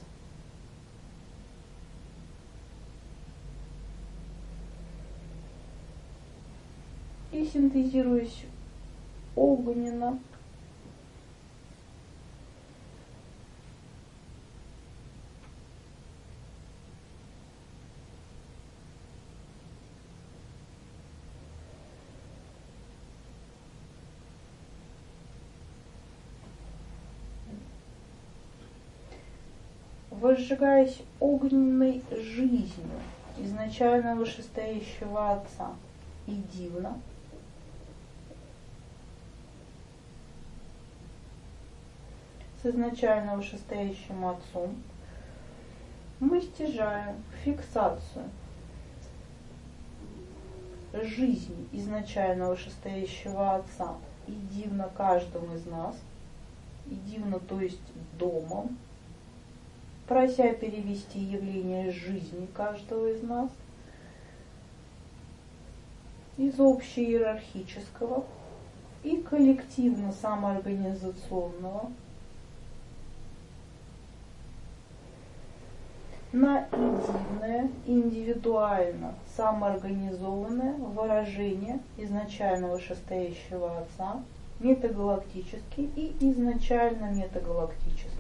И синтезируясь огненно, возжигаясь огненной жизнью изначально вышестоящего Отца и дивно, с изначально вышестоящим Отцом, мы стяжаем фиксацию жизни изначально вышестоящего Отца и дивно каждому из нас, и дивно, то есть домом, прося перевести явление жизни каждого из нас из общеиерархического и коллективно самоорганизационного на единое, индивидуально самоорганизованное выражение изначально вышестоящего Отца, метагалактический и изначально метагалактический.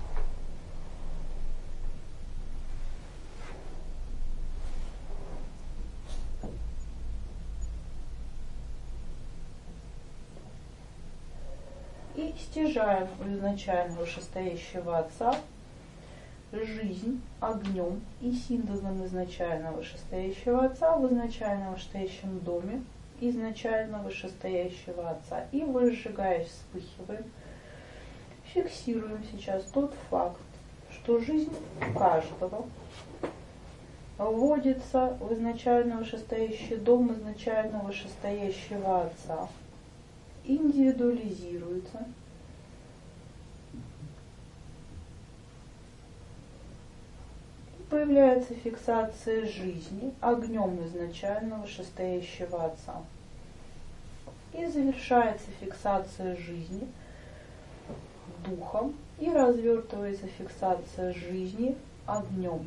И стяжаем у изначально вышестоящего Отца жизнь огнем и синтезом изначально вышестоящего Отца в изначально вышестоящем доме изначально вышестоящего Отца. И выжигаясь, вспыхиваем, фиксируем сейчас тот факт, что жизнь каждого вводится в изначально вышестоящий дом изначально вышестоящего Отца, индивидуализируется, появляется фиксация жизни огнем изначально вышестоящего Отца. И завершается фиксация жизни духом и развертывается фиксация жизни огнем.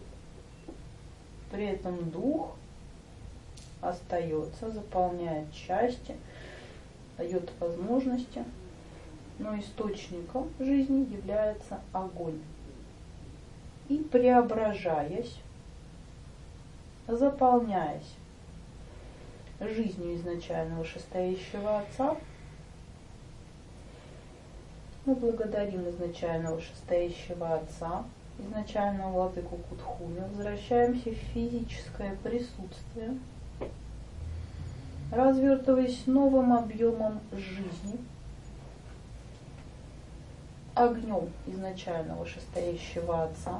При этом дух остается, заполняет части, дает возможности, но источником жизни является огонь. И преображаясь, заполняясь жизнью изначально вышестоящего Отца, мы благодарим изначально вышестоящего Отца, изначально владыку Кутхуми, возвращаемся в физическое присутствие, развертываясь новым объемом жизни, огнем изначально вышестоящего Отца,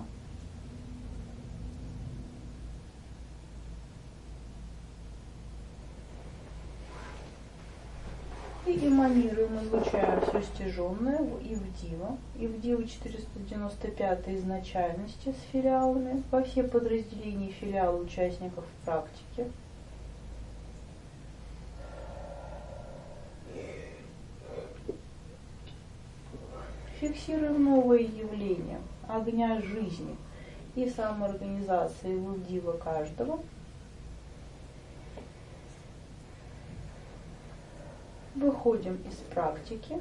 и эманируем, излучаем все стяженное и в Дива 495 изначальности с филиалами, во все подразделения филиала участников практики. Фиксируем новое явление огня жизни и самоорганизации в Дива каждого. Выходим из практики.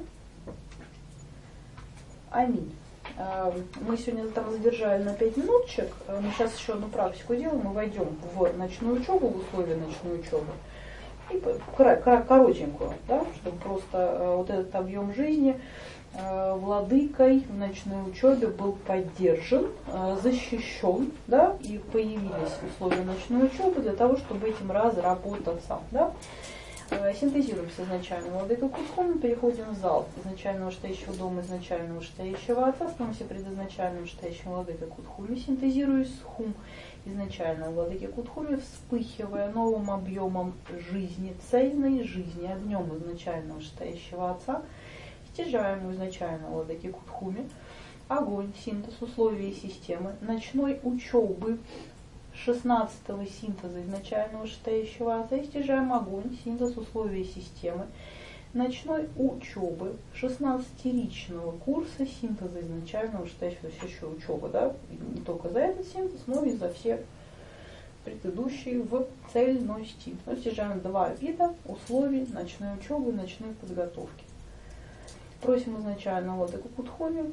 Аминь. Мы сегодня там задержали на 5 минуточек. Мы сейчас еще одну практику делаем. Мы войдем в ночную учебу, в условия ночной учебы. И коротенькую, да, чтобы просто вот этот объем жизни владыкой в ночной учебе был поддержан, защищен, да, и появились условия ночной учебы для того, чтобы этим разработаться. Да. Синтезируем с изначальным владыкой Кутхуми, переходим в зал изначального шестающего дома, изначального шестающего отца, становимся предизначальным шестающим владыкой Кутхуми, синтезируясь с хум изначального владыки Кутхуми, вспыхивая новым объемом жизни, цельной жизни, огнем изначального шестающего отца, стяжаем у изначального владыки Кутхуми огонь, синтез, условия и системы ночной учебы 16-го синтеза изначального шестающего отца, и стяжаем огонь, синтез, условия системы ночной учебы 16-ричного курса синтеза изначального шестающего, то есть еще учеба, да, не только за этот синтез, но и за все предыдущие в цельности. Мы стяжаем 2 вида условий ночной учебы и ночной подготовки. Просим изначального владыку Кутхуми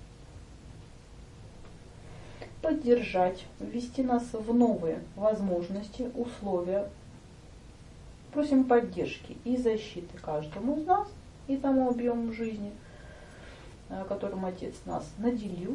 поддержать, ввести нас в новые возможности, условия. Просим поддержки и защиты каждому из нас и тому объему жизни, которым Отец нас наделил.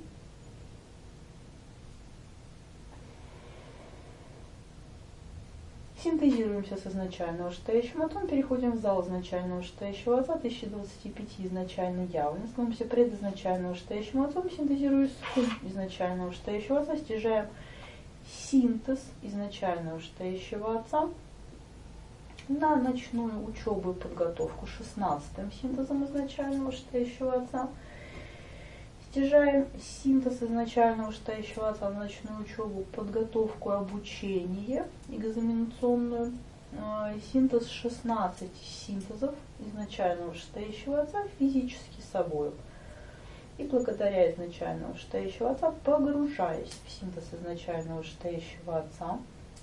Синтезируемся с изначального шестающим отцом, переходим в зал изначального шестающего отца, 1025 изначально явно, становимся предизначального шестающим отцом, синтезируясь с хум изначального шестающего отца, стяжаем синтез изначального шестающего отца на ночную учебу и подготовку 16-м синтезом изначального шестающего отца. Стяжаем синтез изначального шестающего отца на ночную учебу, подготовку, обучение экзаменационную, синтез 16 синтезов изначального шестающего отца физически собою. И благодаря изначального шестающего отца, погружаясь в синтез изначального шестающего отца,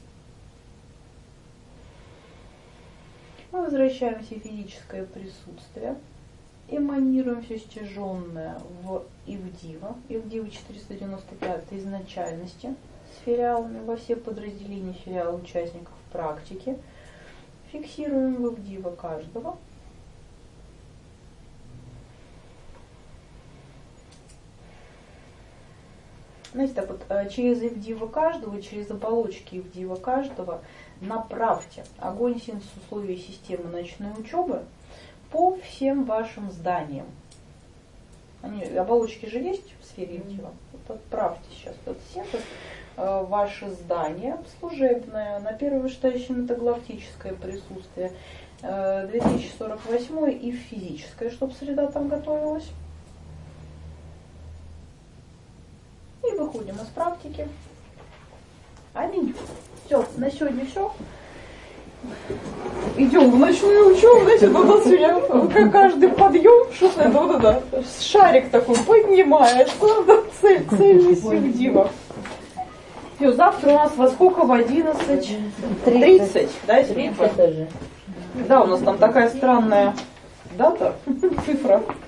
мы возвращаемся в физическое присутствие, эманируем все стяженное в Ивдива. Ивдива 495 изначальности с филиалами во все подразделения филиала участников практики. Фиксируем в Ивдива каждого. Знаете, так вот, через Ивдива каждого, через оболочки Ивдива каждого направьте огонь, синтез, условий системы ночной учебы по всем вашим зданиям. Оболочки же есть в сфере Ивдива. Вот отправьте сейчас этот синтез в ваше здание служебное, на первое шестающее это галактическое присутствие, 2048 и физическое, чтобы среда там готовилась. И выходим из практики. Аминь. Все, на сегодня все. Идем в ночную учебу, значит, у нас сегодня как каждый подъем, что-то это вот это, шарик такой поднимается, цельность Ивдива. Все, завтра у нас во сколько? В 11:30. Да, 30 даже. Да, у нас там такая странная дата, цифра.